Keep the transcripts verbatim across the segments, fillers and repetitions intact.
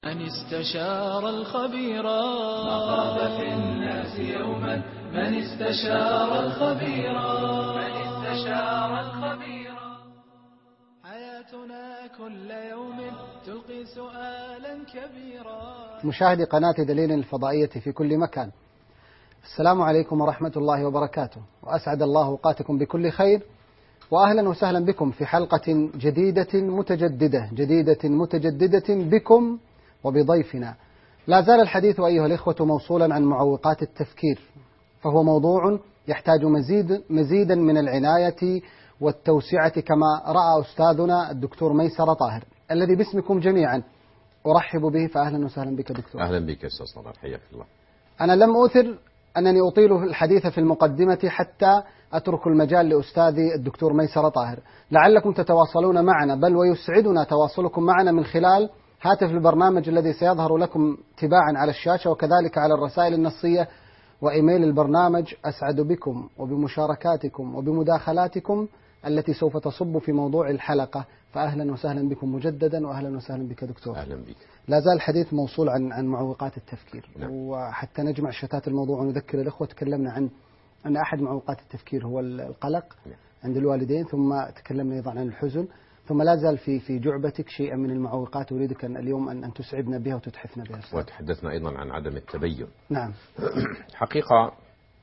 من استشار الخبيرا ما خاب في الناس يوما من استشار الخبيرا من استشار الخبيرا. حياتنا كل يوم تلقي سؤالا كبيرا. مشاهدي قناة دليل الفضائية في كل مكان، السلام عليكم ورحمة الله وبركاته، وأسعد الله أوقاتكم بكل خير، وأهلا وسهلا بكم في حلقة جديدة متجددة جديدة متجددة بكم وبضيفنا. لا زال الحديث أيها الإخوة موصولا عن معوقات التفكير، فهو موضوع يحتاج مزيد مزيدا من العناية والتوسعة، كما رأى أستاذنا الدكتور ميسر طاهر الذي باسمكم جميعا أرحب به. فأهلا وسهلا بك دكتور. أهلا بك أستاذ نظر، حياك الله. أنا لم أوثر أنني أطيل الحديث في المقدمة حتى أترك المجال لأستاذي الدكتور ميسر طاهر، لعلكم تتواصلون معنا، بل ويسعدنا تواصلكم معنا من خلال هاتف البرنامج الذي سيظهر لكم تباعا على الشاشة، وكذلك على الرسائل النصية وإيميل البرنامج. أسعد بكم وبمشاركاتكم وبمداخلاتكم التي سوف تصب في موضوع الحلقة. فأهلا وسهلا بكم مجددا، وأهلا وسهلا بك دكتور. أهلا بك. لا زال الحديث موصول عن عن معوقات التفكير. نعم. وحتى نجمع شتات الموضوع ونذكر الأخوة، تكلمنا عن أن أحد معوقات التفكير هو القلق نعم. عند الوالدين، ثم تكلمنا أيضا عن الحزن، ثم لا زال في في جعبتك شيئا من المعوقات أريدك أن اليوم أن أن تسعدنا بها وتتحفنا بها. وتحدثنا أيضا عن عدم التبين. نعم. حقيقة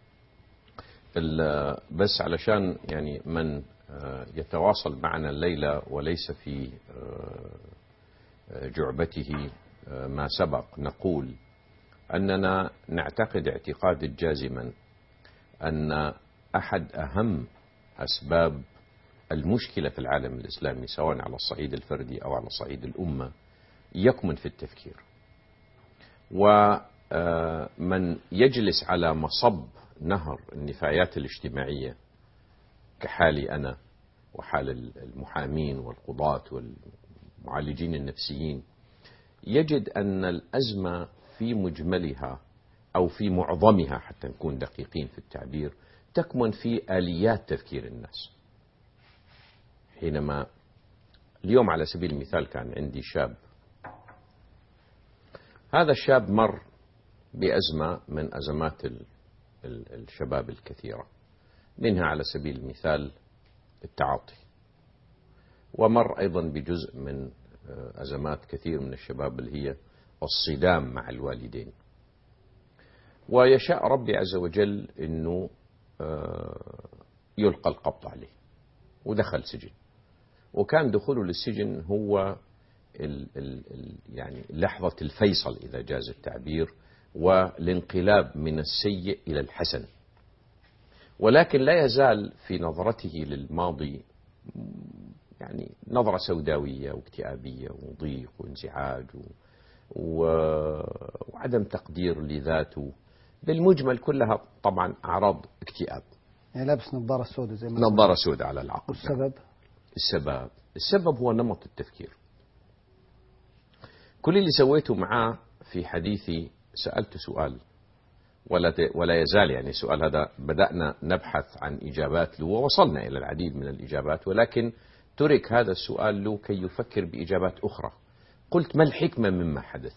بس علشان يعني من يتواصل معنا الليلة وليس في جعبته ما سبق، نقول أننا نعتقد اعتقادا جازما أن أحد أهم أسباب المشكلة في العالم الإسلامي سواء على الصعيد الفردي أو على صعيد الأمة يكمن في التفكير. ومن يجلس على مصب نهر النفايات الاجتماعية كحالي أنا وحال المحامين والقضاة والمعالجين النفسيين يجد أن الأزمة في مجملها أو في معظمها، حتى نكون دقيقين في التعبير، تكمن في آليات تفكير الناس. حينما اليوم على سبيل المثال كان عندي شاب، هذا الشاب مر بأزمة من أزمات الشباب الكثيرة، منها على سبيل المثال التعاطي، ومر أيضا بجزء من أزمات كثير من الشباب اللي هي الصدام مع الوالدين. ويشاء ربي عز وجل أنه يلقى القبض عليه، ودخل سجن. وكان دخوله للسجن هو ال ال ال يعني لحظة الفيصل إذا جاز التعبير، والانقلاب من السيء إلى الحسن. ولكن لا يزال في نظرته للماضي يعني نظرة سوداوية واكتئابية وضيق وانزعاج وعدم تقدير لذاته، بالمجمل كلها طبعا أعراض اكتئاب. يعني لابس نظارة سوداء زي ما نظارة سوداء على العقل. والسبب؟ السبب السبب هو نمط التفكير. كل اللي سويته معاه في حديثي سألت سؤال، ولا ولا يزال يعني السؤال هذا بدأنا نبحث عن إجابات له، ووصلنا إلى العديد من الإجابات، ولكن ترك هذا السؤال له كي يفكر بإجابات أخرى. قلت ما الحكمة مما حدث؟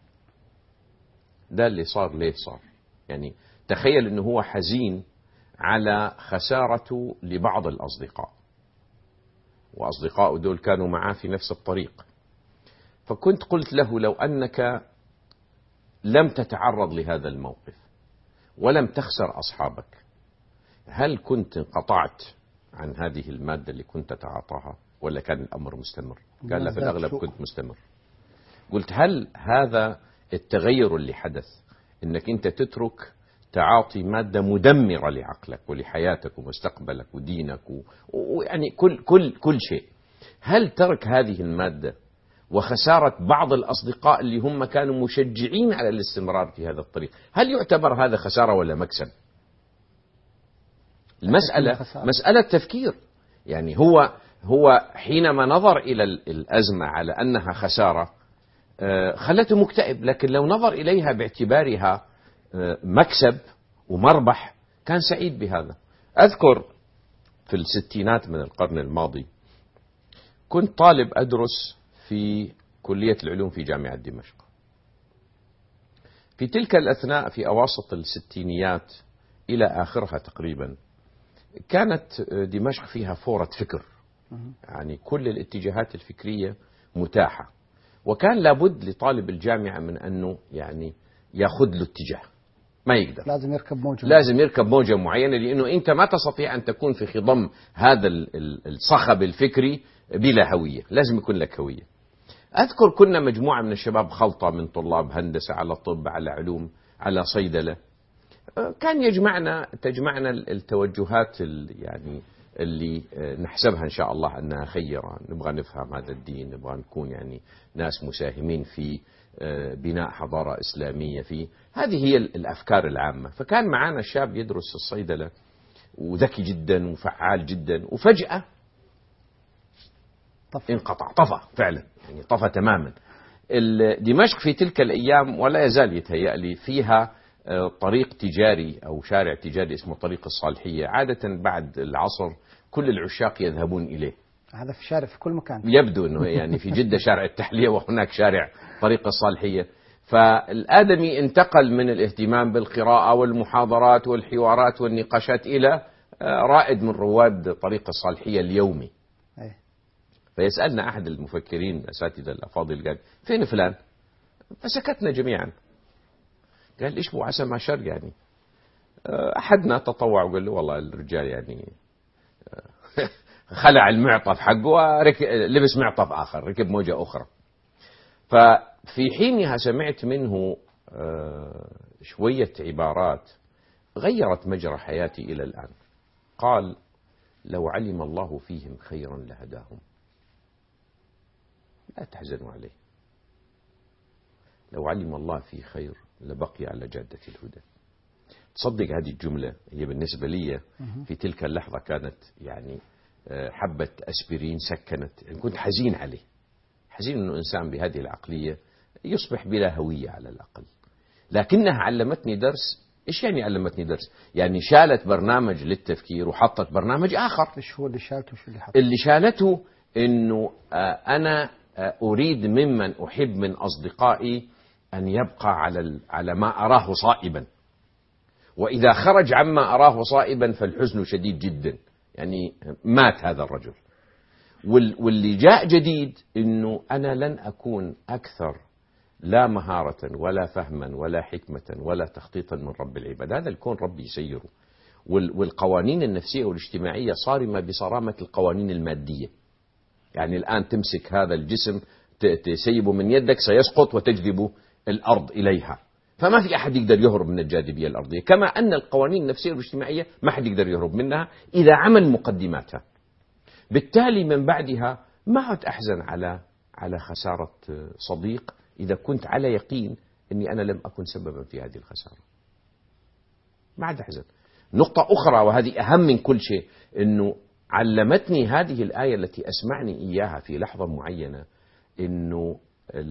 ده اللي صار ليه صار. يعني تخيل أنه هو حزين على خسارته لبعض الأصدقاء، وأصدقائه دول كانوا معاه في نفس الطريق. فكنت قلت له لو أنك لم تتعرض لهذا الموقف ولم تخسر أصحابك، هل كنت انقطعت عن هذه المادة اللي كنت تتعاطاها ولا كان الأمر مستمر؟ قال لا، في الأغلب كنت مستمر. قلت هل هذا التغير اللي حدث إنك أنت تترك تعاطي مادة مدمرة لعقلك ولحياتك ومستقبلك ودينك ويعني كل كل كل شيء، هل ترك هذه المادة وخسارة بعض الأصدقاء اللي هم كانوا مشجعين على الاستمرار في هذا الطريق، هل يعتبر هذا خسارة ولا مكسب؟ المسألة مسألة تفكير. يعني هو هو حينما نظر إلى الأزمة على أنها خسارة خلته مكتئب، لكن لو نظر إليها باعتبارها مكسب ومربح كان سعيد بهذا. أذكر في الستينات من القرن الماضي كنت طالب أدرس في كلية العلوم في جامعة دمشق، في تلك الأثناء في أواسط الستينيات إلى آخرها تقريبا كانت دمشق فيها فورة فكر، يعني كل الاتجاهات الفكرية متاحة، وكان لابد لطالب الجامعة من أنه يعني يأخذ له اتجاه، ما يقدر، لازم يركب موجة لازم يركب موجة معينة، لأنه أنت ما تستطيع أن تكون في خضم هذا الصخب الفكري بلا هوية، لازم يكون لك هوية. أذكر كنا مجموعة من الشباب، خلطة من طلاب هندسة على طب على علوم على صيدلة، كان يجمعنا تجمعنا التوجهات يعني اللي نحسبها إن شاء الله أنها خيرة، نبغى نفهم هذا الدين، نبغى نكون يعني ناس مساهمين في بناء حضارة إسلامية، في هذه هي الأفكار العامة. فكان معنا شاب يدرس الصيدلة وذكي جدا وفعال جدا، وفجأة طف. انقطع، طفى فعلا، يعني طفى تماما. دمشق في تلك الأيام ولا يزال يتهيأ لي فيها طريق تجاري أو شارع تجاري اسمه طريق الصالحية، عادة بعد العصر كل العشاق يذهبون إليه. هذا في شارع في كل مكان، يبدو أنه يعني في جدة شارع التحلية وهناك شارع طريق الصالحية. فالآدمي انتقل من الاهتمام بالقراءة والمحاضرات والحوارات والنقاشات إلى رائد من رواد طريق الصالحية اليومي. فيسألنا أحد المفكرين الأساتذة الأفاضل، قال فين فلان؟ فسكتنا جميعا. قال إيش بو عسى ما شر يعني. أحدنا تطوع وقال له والله الرجال يعني خلع المعطف حقه ولبس معطف آخر، ركب موجة أخرى. ففي حينها سمعت منه شوية عبارات غيرت مجرى حياتي إلى الآن. قال لو علم الله فيهم خيرا لهداهم، لا تحزنوا عليه، لو علم الله فيه خير لبقي على جادة الهدى. تصدق هذه الجملة هي بالنسبة لي في تلك اللحظة كانت يعني حبة أسبرين سكنت، يعني كنت حزين عليه، حزين أنه إنسان بهذه العقلية يصبح بلا هوية على الأقل. لكنها علمتني درس. إيش يعني علمتني درس؟ يعني شالت برنامج للتفكير وحطت برنامج آخر. إيش هو اللي شالته وش اللي حطته؟ اللي شالته أنه أنا أريد ممن أحب من أصدقائي أن يبقى على على ما أراه صائبا، وإذا خرج عما أراه صائبا فالحزن شديد جدا، يعني مات هذا الرجل. واللي جاء جديد أنه أنا لن أكون أكثر لا مهارة ولا فهما ولا حكمة ولا تخطيطا من رب العباد، هذا الكون ربي يسيره. والقوانين النفسية والاجتماعية صارمة بصرامة القوانين المادية. يعني الآن تمسك هذا الجسم تسيبه من يدك سيسقط وتجذب الأرض إليها، فما في أحد يقدر يهرب من الجاذبية الأرضية، كما أن القوانين النفسية والاجتماعية ما حد يقدر يهرب منها إذا عمل مقدماتها. بالتالي من بعدها ما عد أحزن على على خسارة صديق إذا كنت على يقين أني أنا لم أكن سببا في هذه الخسارة، ما عد أحزن. نقطة أخرى وهذه أهم من كل شيء، أنه علمتني هذه الآية التي أسمعني إياها في لحظة معينة، أنه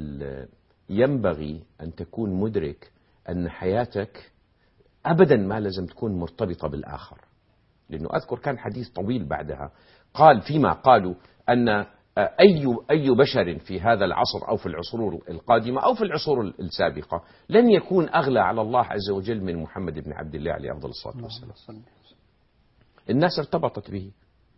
ينبغي أن تكون مدرك أن حياتك أبدا ما لازم تكون مرتبطة بالآخر. لأنه أذكر كان حديث طويل بعدها، قال فيما قالوا أن أي أي بشر في هذا العصر أو في العصور القادمة أو في العصور السابقة لن يكون أغلى على الله عز وجل من محمد بن عبد الله عليه أفضل الصلاة والسلام. الناس ارتبطت به.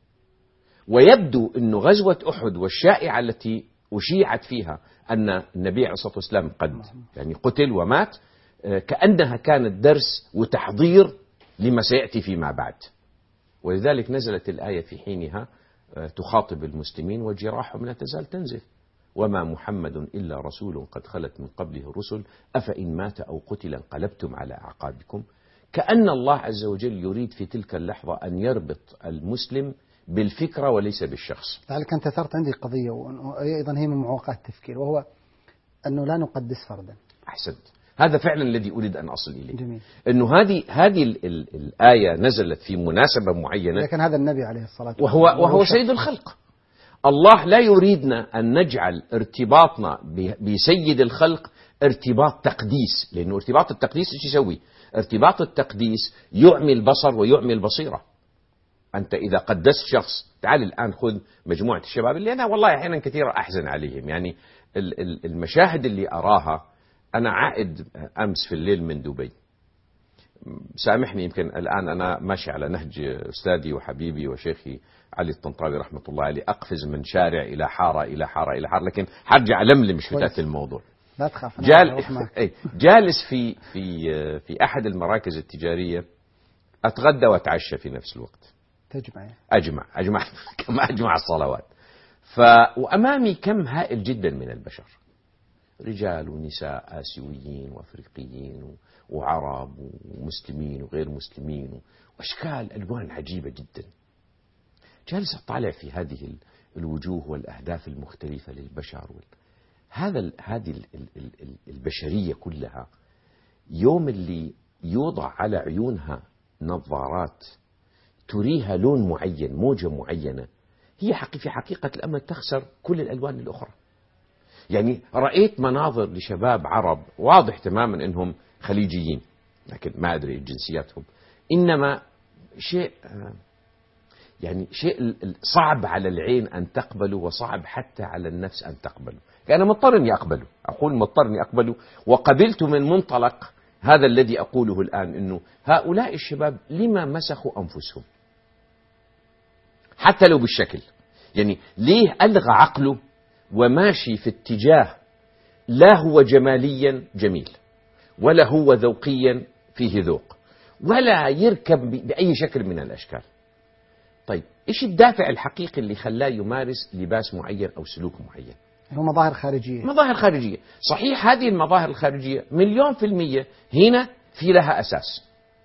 ويبدو أن غزوة أحد والشائعة التي أشيعت فيها أن النبي عليه الصلاة والسلام قد يعني قتل ومات كأنها كانت درس وتحضير لما سيأتي فيما بعد. ولذلك نزلت الآية في حينها تخاطب المسلمين وجراحهم لا تزال تنزف، وما محمد إلا رسول قد خلت من قبله الرسل أفإن مات أو قتل انقلبتم على أعقابكم. كأن الله عز وجل يريد في تلك اللحظة أن يربط المسلم بالفكرة وليس بالشخص. لذلك أنت أثرت عندي قضية وأيضا هي من معوقات التفكير، وهو أنه لا نقدس فردا. أحسنت، هذا فعلا الذي أريد أن أصل إليه. جميل. أنه هذه هذه ال ال الآية نزلت في مناسبة معينة، لكن هذا النبي عليه الصلاة والسلام وهو, وهو سيد الخلق. الله لا يريدنا أن نجعل ارتباطنا بسيد الخلق ارتباط تقديس، لأنه ارتباط التقديس إيش يسوي؟ ارتباط التقديس يعمي البصر ويعمي البصيرة. أنت إذا قدست شخص، تعال الآن خذ مجموعة الشباب اللي أنا والله أحيانا كثيرا أحزن عليهم، يعني المشاهد اللي أراها أنا عائد أمس في الليل من دبي، سامحني يمكن الآن أنا ماشي على نهج أستاذي وحبيبي وشيخي علي الطنطاوي رحمة الله عليه، أقفز من شارع إلى حارة إلى حارة إلى حارة، لكن حرجع لملم شوية الموضوع. لا تخاف. جال... جالس في في في أحد المراكز التجارية، أتغدى وأتعشى في نفس الوقت. تجمع أجمع أجمع كما أجمع الصلوات. ف وأمامي كم هائل جدا من البشر، رجال ونساء آسيويين وأفريقيين وعرب ومسلمين وغير مسلمين وأشكال ألوان عجيبة جدا. جالس أطالع في هذه الوجوه والأهداف المختلفة للبشر. هذا هذه البشرية كلها يوم اللي يوضع على عيونها نظارات تريها لون معين، موجة معينة، هي حقيقة في حقيقة الأمر تخسر كل الألوان الأخرى. يعني رأيت مناظر لشباب عرب واضح تماما أنهم خليجيين، لكن ما أدري جنسياتهم، إنما شيء يعني شيء صعب على العين أن تقبله، وصعب حتى على النفس أن تقبله. أنا مضطر أني أقبله، أقول مضطر أني أقبله، وقبلت من منطلق هذا الذي أقوله الآن، أنه هؤلاء الشباب لما مسخوا أنفسهم حتى لو بالشكل، يعني ليه ألغى عقله وماشي في اتجاه لا هو جماليا جميل ولا هو ذوقيا فيه ذوق ولا يركب بأي شكل من الأشكال. طيب إيش الدافع الحقيقي اللي خلاه يمارس لباس معين أو سلوك معين؟ هو مظاهر خارجية. مظاهر خارجية، صحيح. هذه المظاهر الخارجية مليون في المية هنا في لها أساس،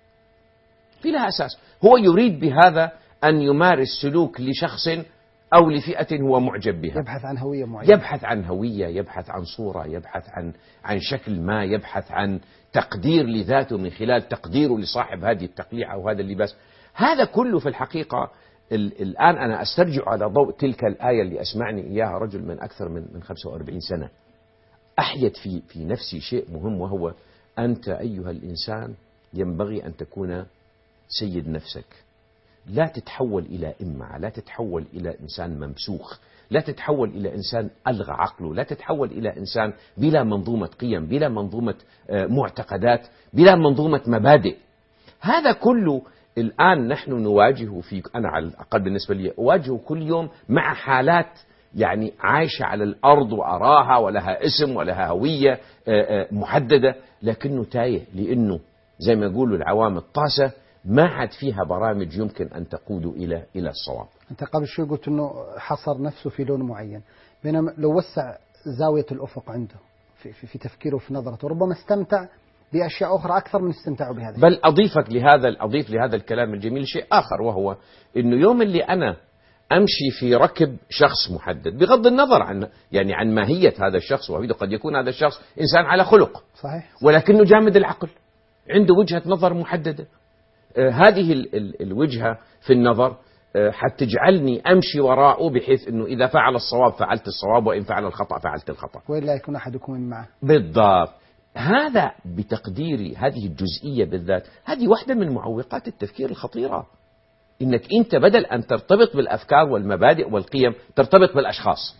في لها أساس. هو يريد بهذا أن يمارس سلوك لشخص أو لفئة هو معجب بها، يبحث عن هوية معينة، يبحث عن هوية، يبحث عن صورة، يبحث عن عن شكل ما، يبحث عن تقدير لذاته من خلال تقديره لصاحب هذه التقليعة أو هذا اللباس. هذا كله في الحقيقة الآن أنا أسترجع على ضوء تلك الآية اللي أسمعني إياها رجل من أكثر من من خمسة وأربعين سنة، أحيت في في نفسي شيء مهم، وهو أنت أيها الإنسان ينبغي أن تكون سيد نفسك، لا تتحول إلى إمعة، لا تتحول إلى إنسان ممسوخ، لا تتحول إلى إنسان ألغى عقله، لا تتحول إلى إنسان بلا منظومة قيم، بلا منظومة معتقدات، بلا منظومة مبادئ. هذا كله الآن نحن نواجهه، في أنا على الأقل بالنسبة لي أواجهه كل يوم مع حالات يعني عايشة على الأرض وأراها ولها اسم ولها هوية محددة، لكنه تايه، لأنه زي ما يقولوا العوام الطاسة ما عاد فيها برامج يمكن أن تقود إلى إلى الصواب. أنت قبل شوي قلت أنه حصر نفسه في لون معين، بينما لو وسع زاوية الأفق عنده في, في, في تفكيره وفي نظرته ربما استمتع بأشياء أخرى أكثر من استمتاعه بهذا. بل أضيفك لهذا أضيف لهذا الكلام الجميل شيء آخر، وهو إنه يوم اللي أنا أمشي في ركب شخص محدد بغض النظر عن يعني عن ماهية هذا الشخص، وهذا قد يكون هذا الشخص إنسان على خلق صحيح، ولكنه جامد العقل، عنده وجهة نظر محددة. آه هذه ال ال الوجهة في النظر آه حتجعلني أمشي وراءه، بحيث أنه إذا فعل الصواب فعلت الصواب، وإن فعل الخطأ فعلت الخطأ، وإلا يكون أحدكم من معه. بالضبط. هذا بتقديري هذه الجزئية بالذات، هذه واحدة من معوقات التفكير الخطيرة، إنك أنت بدل أن ترتبط بالأفكار والمبادئ والقيم ترتبط بالأشخاص.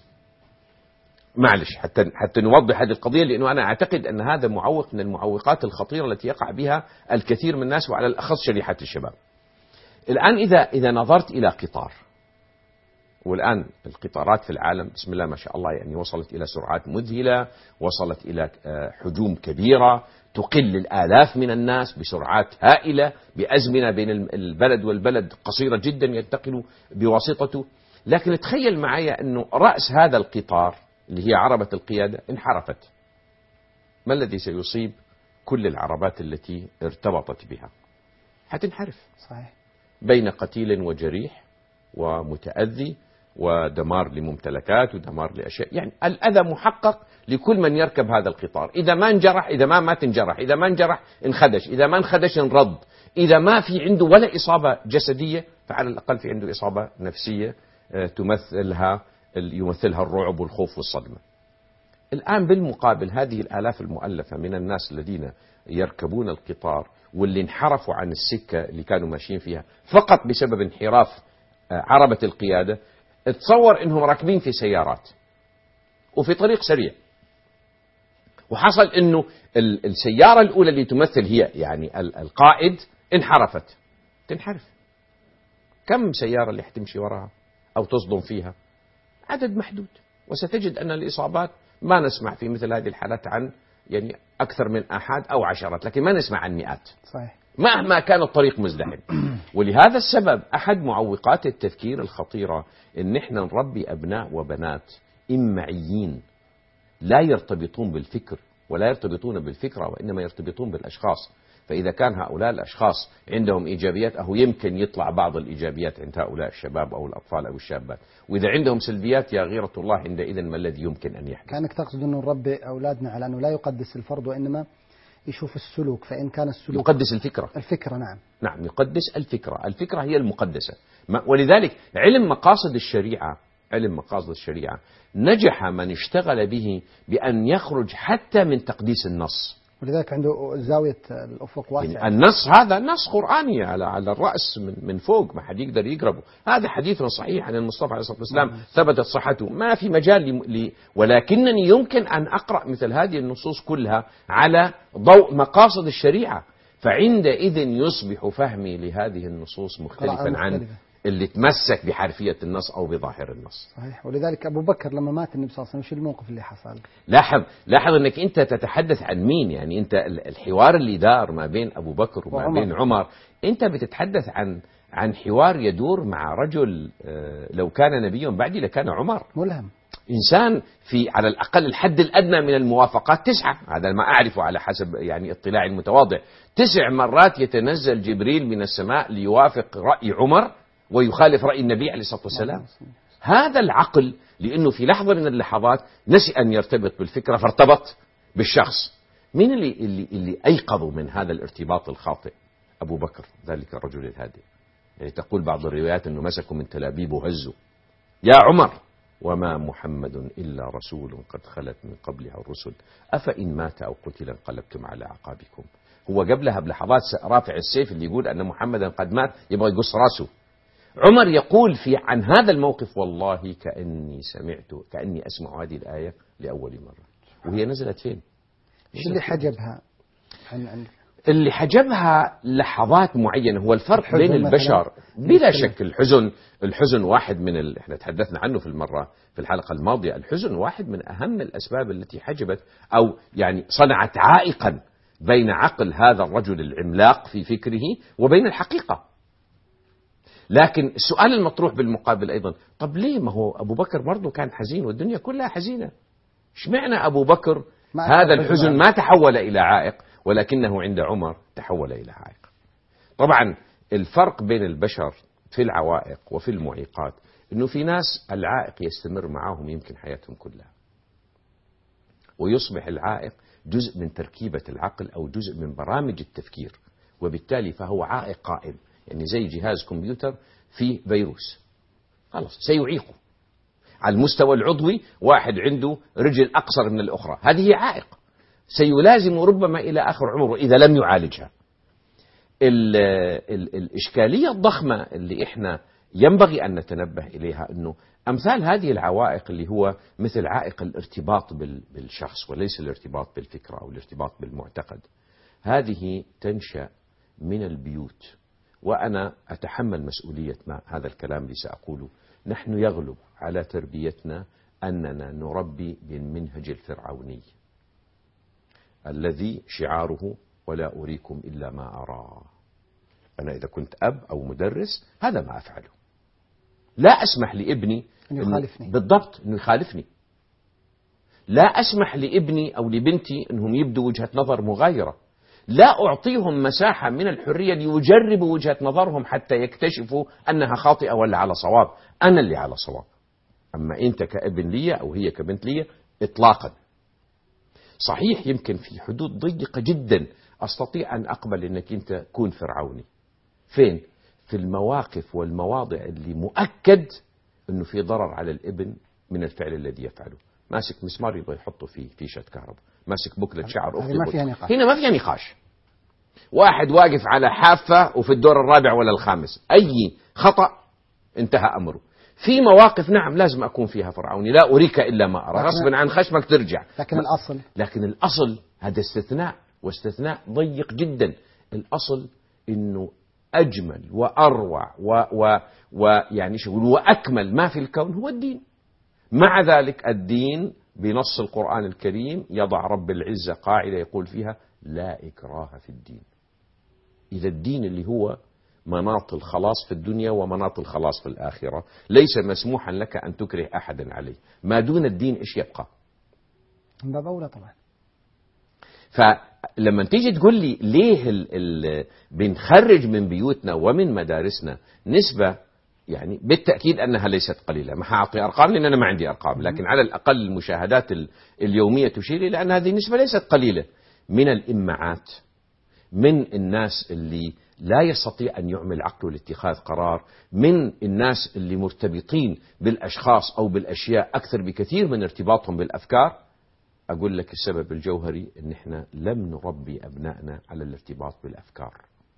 معلش حتى حتى نوضح هذه القضية، لأنه أنا أعتقد أن هذا معوق من المعوقات الخطيرة التي يقع بها الكثير من الناس، وعلى الأخص شريحة الشباب. الآن إذا إذا نظرت إلى قطار، والآن القطارات في العالم بسم الله ما شاء الله يعني وصلت إلى سرعات مذهلة، وصلت إلى حجوم كبيرة تقل الآلاف من الناس بسرعات هائلة، بأزمنة بين البلد والبلد قصيرة جدا ينتقل بواسطته. لكن تخيل معي أنه رأس هذا القطار اللي هي عربة القيادة انحرفت، ما الذي سيصيب كل العربات التي ارتبطت بها؟ حتنحرف، صحيح، بين قتيل وجريح ومتأذي ودمار لممتلكات ودمار لأشياء، يعني الأذى محقق لكل من يركب هذا القطار. إذا ما انجرح، إذا ما ما تنجرح، إذا ما انجرح انخدش، إذا ما انخدش انرد، إذا ما في عنده ولا إصابة جسدية فعلى الأقل في عنده إصابة نفسية تمثلها يمثلها الرعب والخوف والصدمة. الآن بالمقابل هذه الآلاف المؤلفة من الناس الذين يركبون القطار واللي انحرفوا عن السكة اللي كانوا ماشيين فيها فقط بسبب انحراف عربة القيادة، تصور انهم راكبين في سيارات وفي طريق سريع، وحصل أنه السيارة الأولى اللي تمثل هي يعني القائد انحرفت، تنحرف. كم سيارة اللي حتمشي وراها أو تصدم فيها؟ عدد محدود. وستجد أن الإصابات ما نسمع في مثل هذه الحالات عن يعني أكثر من أحد أو عشرات، لكن ما نسمع عن مئات. صحيح. مهما كان الطريق مزدحم. ولهذا السبب أحد معوقات التفكير الخطيرة إن إحنا نربي أبناء وبنات إمعيين لا يرتبطون بالفكر ولا يرتبطون بالفكرة، وإنما يرتبطون بالأشخاص. فإذا كان هؤلاء الأشخاص عندهم إيجابيات، أهو يمكن يطلع بعض الإيجابيات عند هؤلاء الشباب أو الأطفال أو الشابات، وإذا عندهم سلبيات يا غيرة الله عندئذ ما الذي يمكن أن يحدث؟ كأنك تقصد أنه نربي أولادنا على أنه لا يقدس الفرد وإنما يشوف السلوك، فإن كان السلوك يقدس الفكرة. الفكرة نعم نعم يقدس الفكرة. الفكرة هي المقدسة. ولذلك علم مقاصد الشريعة علم مقاصد الشريعة نجح من اشتغل به بأن يخرج حتى من تقديس النص. ولذلك عنده زاوية الأفق واسعة. يعني النص هذا نص قرآني على على الرأس من من فوق، ما حد يقدر يقربه. هذا حديث صحيح عن المصطفى عليه الصلاة والسلام ثبتت صحته، ما في مجال لي. ولكنني يمكن أن أقرأ مثل هذه النصوص كلها على ضوء مقاصد الشريعة، فعندئذ يصبح فهمي لهذه النصوص مختلفا عن اللي تمسك بحرفية النص أو بظاهر النص. صحيح. ولذلك أبو بكر لما مات النبي صلى الله عليه وسلم، شو الموقف اللي حصل؟ لاحظ لاحظ أنك أنت تتحدث عن مين. يعني أنت الحوار اللي دار ما بين أبو بكر وما وعمر. بين عمر، أنت بتتحدث عن عن حوار يدور مع رجل لو كان نبيا بعدي لكان عمر. ملهم. إنسان في على الأقل الحد الأدنى من الموافقات تسعة، هذا ما أعرفه على حسب يعني اطلاعي المتواضع. تسع مرات يتنزل جبريل من السماء ليوافق رأي عمر ويخالف رأي النبي عليه الصلاة والسلام. هذا العقل، لأنه في لحظة من اللحظات نسي أن يرتبط بالفكرة فارتبط بالشخص. مين اللي, اللي, اللي أيقظوا من هذا الارتباط الخاطئ؟ أبو بكر، ذلك الرجل الهادئ. يعني تقول بعض الروايات أنه مسكوا من تلابيب وهزوا. يا عمر، وما محمد إلا رسول قد خلت من قبلها الرسل أفإن مات أو قتل انقلبتم على أعقابكم. هو قبلها بلحظات رافع السيف اللي يقول أن محمدا قد مات، يبغى يقص راسه. عمر يقول في عن هذا الموقف: والله كأني سمعت كأني أسمع هذه الآية لأول مرة. وهي نزلت فين؟ إيش اللي حجبها عن عن اللي حجبها لحظات معينة. هو الفرق بين البشر بلا شك. الحزن الحزن واحد من ال... احنا تحدثنا عنه في المرة في الحلقة الماضية. الحزن واحد من أهم الأسباب التي حجبت أو يعني صنعت عائقا بين عقل هذا الرجل العملاق في فكره وبين الحقيقة. لكن السؤال المطروح بالمقابل أيضا، طب ليه؟ ما هو أبو بكر برضه كان حزين والدنيا كلها حزينة. اشمعنى أبو بكر هذا الحزن ما تحول إلى عائق ولكنه عند عمر تحول إلى عائق؟ طبعا الفرق بين البشر في العوائق وفي المعيقات أنه في ناس العائق يستمر معهم يمكن حياتهم كلها، ويصبح العائق جزء من تركيبة العقل أو جزء من برامج التفكير، وبالتالي فهو عائق قائم. يعني زي جهاز كمبيوتر في فيروس، خلاص سيعيقه. على المستوى العضوي واحد عنده رجل أقصر من الأخرى، هذه عائق سيلازم ربما إلى آخر عمره إذا لم يعالجها. ال ال الإشكالية الضخمة اللي إحنا ينبغي أن نتنبه إليها أنه أمثال هذه العوائق اللي هو مثل عائق الارتباط بالشخص وليس الارتباط بالفكرة أو الارتباط بالمعتقد، هذه تنشأ من البيوت. وأنا أتحمل مسؤولية ما هذا الكلام اللي سأقوله. نحن يغلب على تربيتنا أننا نربي بالمنهج الفرعوني الذي شعاره ولا أريكم إلا ما أرى. أنا إذا كنت أب أو مدرس هذا ما أفعله. لا أسمح لابني أن يخالفني. بالضبط أنه يخالفني. لا أسمح لابني أو لبنتي أنهم يبدوا وجهة نظر مغايرة. لا أعطيهم مساحة من الحرية ليجربوا وجهة نظرهم حتى يكتشفوا أنها خاطئة ولا على صواب. أنا اللي على صواب، أما أنت كابن لي أو هي كبنت لي إطلاقا. صحيح يمكن في حدود ضيقة جدا أستطيع أن أقبل أنك أنت تكون فرعوني. فين؟ في المواقف والمواضع اللي مؤكد أنه في ضرر على الابن من الفعل الذي يفعله. ماسك مسمار يبغى يحطه في فيشة كهرباء، ماسك بكلة شعر أختي، ما فيها نقاش. هنا ما فيها نقاش. واحد واقف على حافة وفي الدور الرابع ولا الخامس، أي خطأ انتهى أمره. في مواقف نعم لازم أكون فيها فرعوني، لا أريك إلا ما أرى، غصبا عن خشمك ترجع. لكن الأصل لكن الأصل هذا استثناء، واستثناء ضيق جدا. الأصل إنه أجمل وأروع ويعني شغل وأكمل ما في الكون هو الدين. مع ذلك الدين بنص القرآن الكريم يضع رب العزة قاعدة يقول فيها لا إكراه في الدين. إذا الدين اللي هو مناط الخلاص في الدنيا ومناط الخلاص في الآخرة ليس مسموحا لك أن تكره أحدا عليه، ما دون الدين إيش يبقى؟ من باب أولى طبعا. فلما تيجي تقول لي ليه ال ال بنخرج من بيوتنا ومن مدارسنا نسبة، يعني بالتأكيد أنها ليست قليلة، ما هعطي أرقام لأن أنا ما عندي أرقام، لكن على الأقل المشاهدات اليومية تشير إلى أن هذه النسبة ليست قليلة من الإمعات، من الناس اللي لا يستطيع أن يعمل عقله لاتخاذ قرار، من الناس اللي مرتبطين بالأشخاص أو بالأشياء أكثر بكثير من ارتباطهم بالأفكار. أقول لك السبب الجوهري أن احنا لم نربي أبنائنا على الارتباط بالأفكار،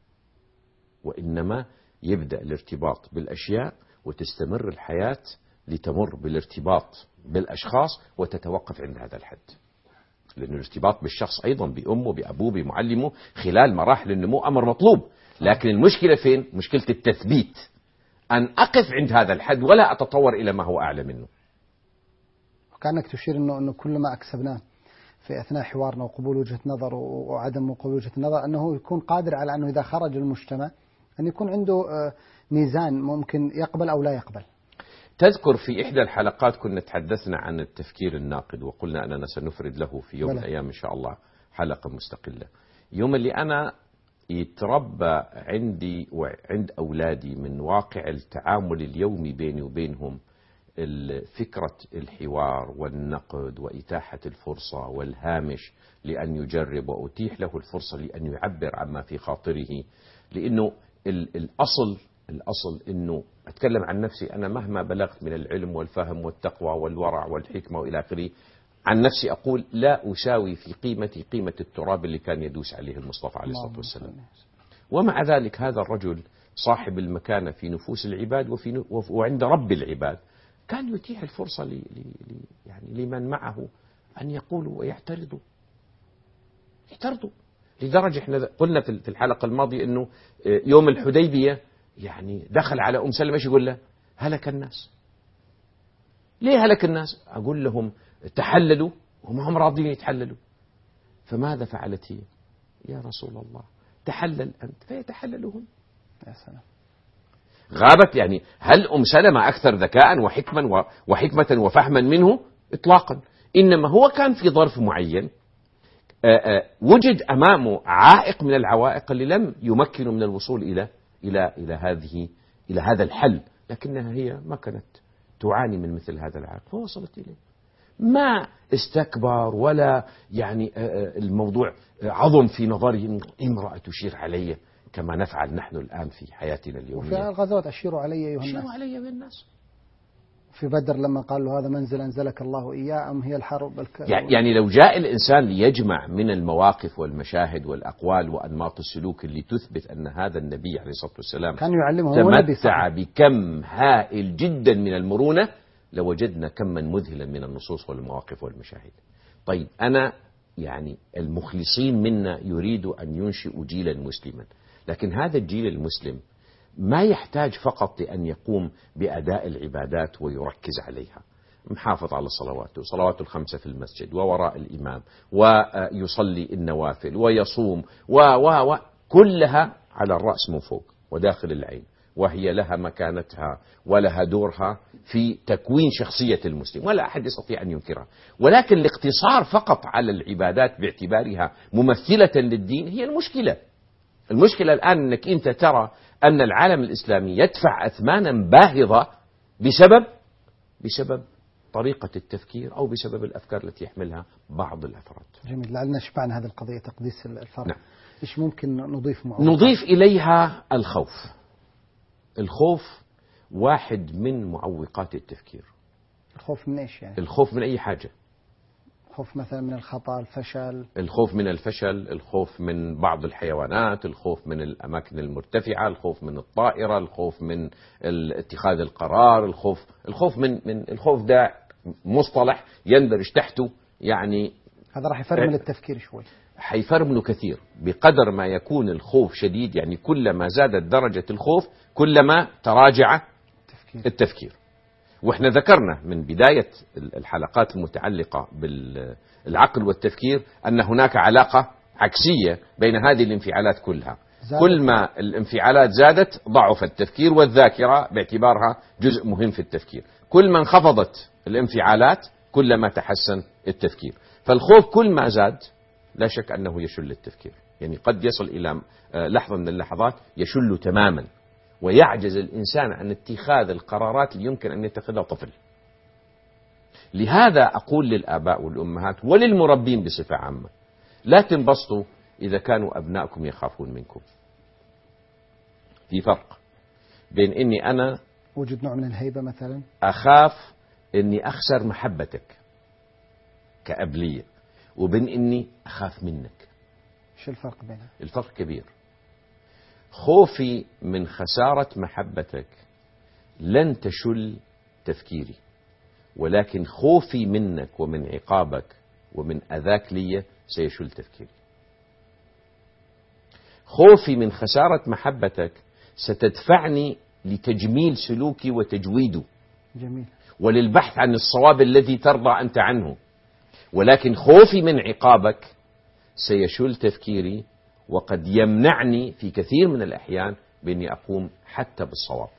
وإنما يبدأ الارتباط بالأشياء وتستمر الحياة لتمر بالارتباط بالأشخاص وتتوقف عند هذا الحد. لأن الارتباط بالشخص أيضا بأمه بأبوه بمعلمه خلال مراحل النمو أمر مطلوب، لكن المشكلة فين؟ مشكلة التثبيت، أن أقف عند هذا الحد ولا أتطور إلى ما هو أعلى منه. وكأنك تشير أنه, إنه كل ما أكسبناه في أثناء حوارنا وقبول وجهة نظر وعدم قبول وجهة النظر أنه يكون قادر على أنه إذا خرج المجتمع أن يكون عنده ميزان ممكن يقبل أو لا يقبل. تذكر في إحدى الحلقات كنا تحدثنا عن التفكير الناقد وقلنا أننا سنفرد له في يوم من الأيام إن شاء الله حلقة مستقلة. يوم اللي أنا يتربى عندي وعند أولادي من واقع التعامل اليومي بيني وبينهم فكرة الحوار والنقد وإتاحة الفرصة والهامش لأن يجرب وأتيح له الفرصة لأن يعبر عما في خاطره. لأنه الأصل الأصل أنه أتكلم عن نفسي أنا مهما بلغت من العلم والفهم والتقوى والورع والحكمة وإلى آخره، عن نفسي أقول لا أساوي في قيمتي قيمة التراب اللي كان يدوس عليه المصطفى عليه الصلاة والسلام. ومع ذلك هذا الرجل صاحب المكانة في نفوس العباد وفي وعند رب العباد كان يتيح الفرصة لي لي يعني لمن معه أن يقولوا ويعترضوا يعترضوا لدرجة احنا قلنا في الحلقة الماضية أنه يوم الحديبية يعني دخل على أم سلمة ايش يقول له؟ هلك الناس. ليه هلك الناس؟ أقول لهم تحللوا وهم هم راضين يتحللوا. فماذا فعلت هي؟ يا رسول الله تحلل أنت فيتحللهم. يا سلام. غابت يعني هل أم سلمة أكثر ذكاء وحكما وحكمة وفهما منه؟ إطلاقا. إنما هو كان في ظرف معين وجد أمامه عائق من العوائق اللي لم يمكنه من الوصول إلى إلى إلى هذه إلى هذا الحل، لكنها هي ما كانت تعاني من مثل هذا العائق فوصلت إليه. ما استكبر ولا يعني الموضوع عظم في نظره امرأة تشير علي كما نفعل نحن الآن في حياتنا اليومية. وفي الغزوات أشيروا علي أيها الناس. أشيروا علي أيها الناس. في بدر لما قال له هذا منزل أنزلك الله إياه أم هي الحرب الك... يعني لو جاء الإنسان ليجمع من المواقف والمشاهد والأقوال وأنماط السلوك اللي تثبت أن هذا النبي عليه الصلاة والسلام كان يعلمه تمتع بكم هائل جدا من المرونة لوجدنا كما مذهلا من النصوص والمواقف والمشاهد. طيب أنا يعني المخلصين منا يريدوا أن ينشئوا جيلا مسلما، لكن هذا الجيل المسلم ما يحتاج فقط لأن يقوم بأداء العبادات ويركز عليها، محافظ على صلواته صلواته الخمسة في المسجد ووراء الإمام ويصلي النوافل ويصوم و و و كلها على الرأس من فوق وداخل العين، وهي لها مكانتها ولها دورها في تكوين شخصية المسلم ولا أحد يستطيع أن ينكرها. ولكن الاقتصار فقط على العبادات باعتبارها ممثلة للدين هي المشكلة. المشكلة الآن أنك أنت ترى أن العالم الإسلامي يدفع أثمانا باهظة بسبب بسبب طريقة التفكير أو بسبب الأفكار التي يحملها بعض الأفراد. جميل. لعلنا شبعنا هذه القضية تقديس الفرد. نعم. إيش ممكن نضيف معه؟ نضيف إليها الخوف. الخوف واحد من معوقات التفكير. الخوف من إيش يعني؟ الخوف من أي حاجة. خوف مثلا من الخطأ، الفشل. الخوف من الفشل، الخوف من بعض الحيوانات، الخوف من الأماكن المرتفعة، الخوف من الطائرة، الخوف من اتخاذ القرار، الخوف الخوف من من الخوف ده مصطلح يندرج تحته، يعني هذا راح يفرمل التفكير شوي، حيفرمله كثير. بقدر ما يكون الخوف شديد، يعني كلما زادت درجة الخوف كلما تراجع التفكير, التفكير. وإحنا ذكرنا من بداية الحلقات المتعلقة بالعقل والتفكير أن هناك علاقة عكسية بين هذه الانفعالات كلها. كل ما الانفعالات زادت ضعف التفكير والذاكرة باعتبارها جزء مهم في التفكير. كل ما انخفضت الانفعالات كلما تحسن التفكير. فالخوف كل ما زاد لا شك أنه يشل التفكير، يعني قد يصل إلى لحظة من اللحظات يشل تماما، ويعجز الإنسان عن اتخاذ القرارات اللي يمكن أن يتخذها طفل. لهذا أقول للآباء والأمهات وللمربين بصفة عامة: لا تنبسطوا إذا كانوا أبنائكم يخافون منكم. في فرق بين إني أنا وجد نوع من الهيبة مثلا، أخاف إني أخسر محبتك كأب لي، وبين إني أخاف منك. شو الفرق بينها؟ الفرق كبير. خوفي من خسارة محبتك لن تشل تفكيري، ولكن خوفي منك ومن عقابك ومن أذاك لي سيشل تفكيري. خوفي من خسارة محبتك ستدفعني لتجميل سلوكي وتجويده، جميل، وللبحث عن الصواب الذي ترضى أنت عنه. ولكن خوفي من عقابك سيشل تفكيري، وقد يمنعني في كثير من الأحيان بأني أقوم حتى بالصواب.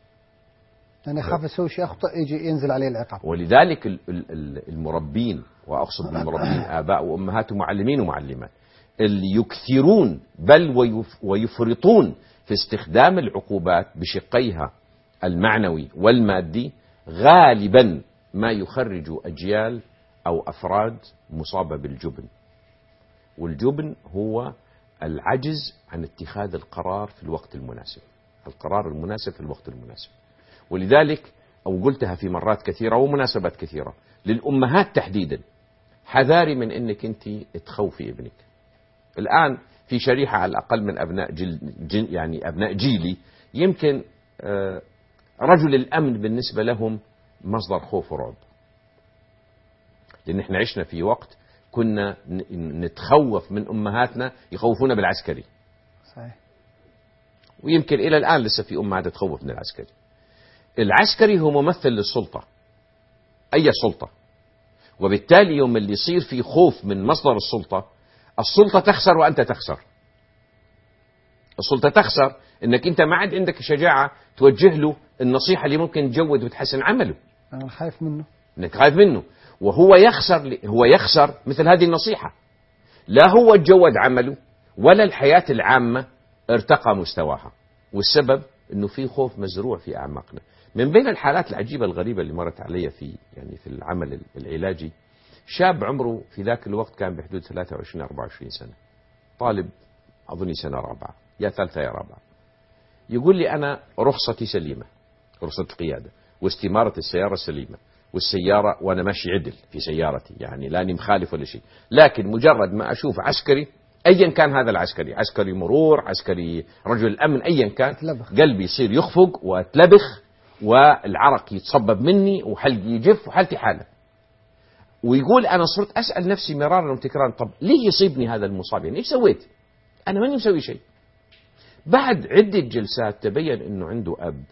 أنا أخاف أسوي شيء أخطأ يجي ينزل عليه العقاب. ولذلك المربين، وأقصد بالمربين آباء وأمهات ومعلمين ومعلمات، اللي يكثرون بل ويفرطون في استخدام العقوبات بشقيها المعنوي والمادي، غالبا ما يخرج أجيال أو أفراد مصابة بالجبن. والجبن هو العجز عن اتخاذ القرار في الوقت المناسب، القرار المناسب في الوقت المناسب. ولذلك أو قلتها في مرات كثيرة ومناسبات كثيرة للأمهات تحديدا: حذاري من أنك أنت تخوفي ابنك. الآن في شريحة على الأقل من أبناء جيل جيل يعني أبناء جيلي يمكن رجل الأمن بالنسبة لهم مصدر خوف ورعب، لأن احنا عشنا في وقت كنا نتخوف من أمهاتنا يخوفونا بالعسكري. صحيح. ويمكن إلى الآن لسه في أمهات تخوف من العسكري. العسكري هو ممثل للسلطة، أي سلطة، وبالتالي يوم اللي يصير في خوف من مصدر السلطة، السلطة تخسر وأنت تخسر. السلطة تخسر إنك أنت ما عاد عندك شجاعة توجه له النصيحة اللي ممكن تجود وتحسن عمله. أنا خايف منه. إنك خايف منه، وهو يخسر هو يخسر مثل هذه النصيحة. لا هو تجود عمله ولا الحياة العامة ارتقى مستواها، والسبب إنه في خوف مزروع في أعماقنا. من بين الحالات العجيبة الغريبة اللي مرت علي في يعني في العمل العلاجي، شاب عمره في ذاك الوقت كان بحدود ثلاثة وعشرين أربعة وعشرين سنة، طالب أظني سنة رابعة يا ثالثة يا رابعة. يقول لي: أنا رخصتي سليمة، رخصة القيادة، واستمارة السيارة سليمة، والسيارة وأنا ماشي عدل في سيارتي، يعني لاني مخالف ولا شيء، لكن مجرد ما أشوف عسكري أيا كان هذا العسكري، عسكري مرور، عسكري رجل أمن، أيا كان، قلبي يصير يخفق وأتلبخ والعرق يتصبب مني وحلقي يجف وحالتي حالة. ويقول: أنا صرت أسأل نفسي مرارا وتكرارا: طب ليه يصيبني هذا المصاب؟ يعني إيش سويت؟ أنا ماني مسوي شيء. بعد عدة جلسات تبين أنه عنده أب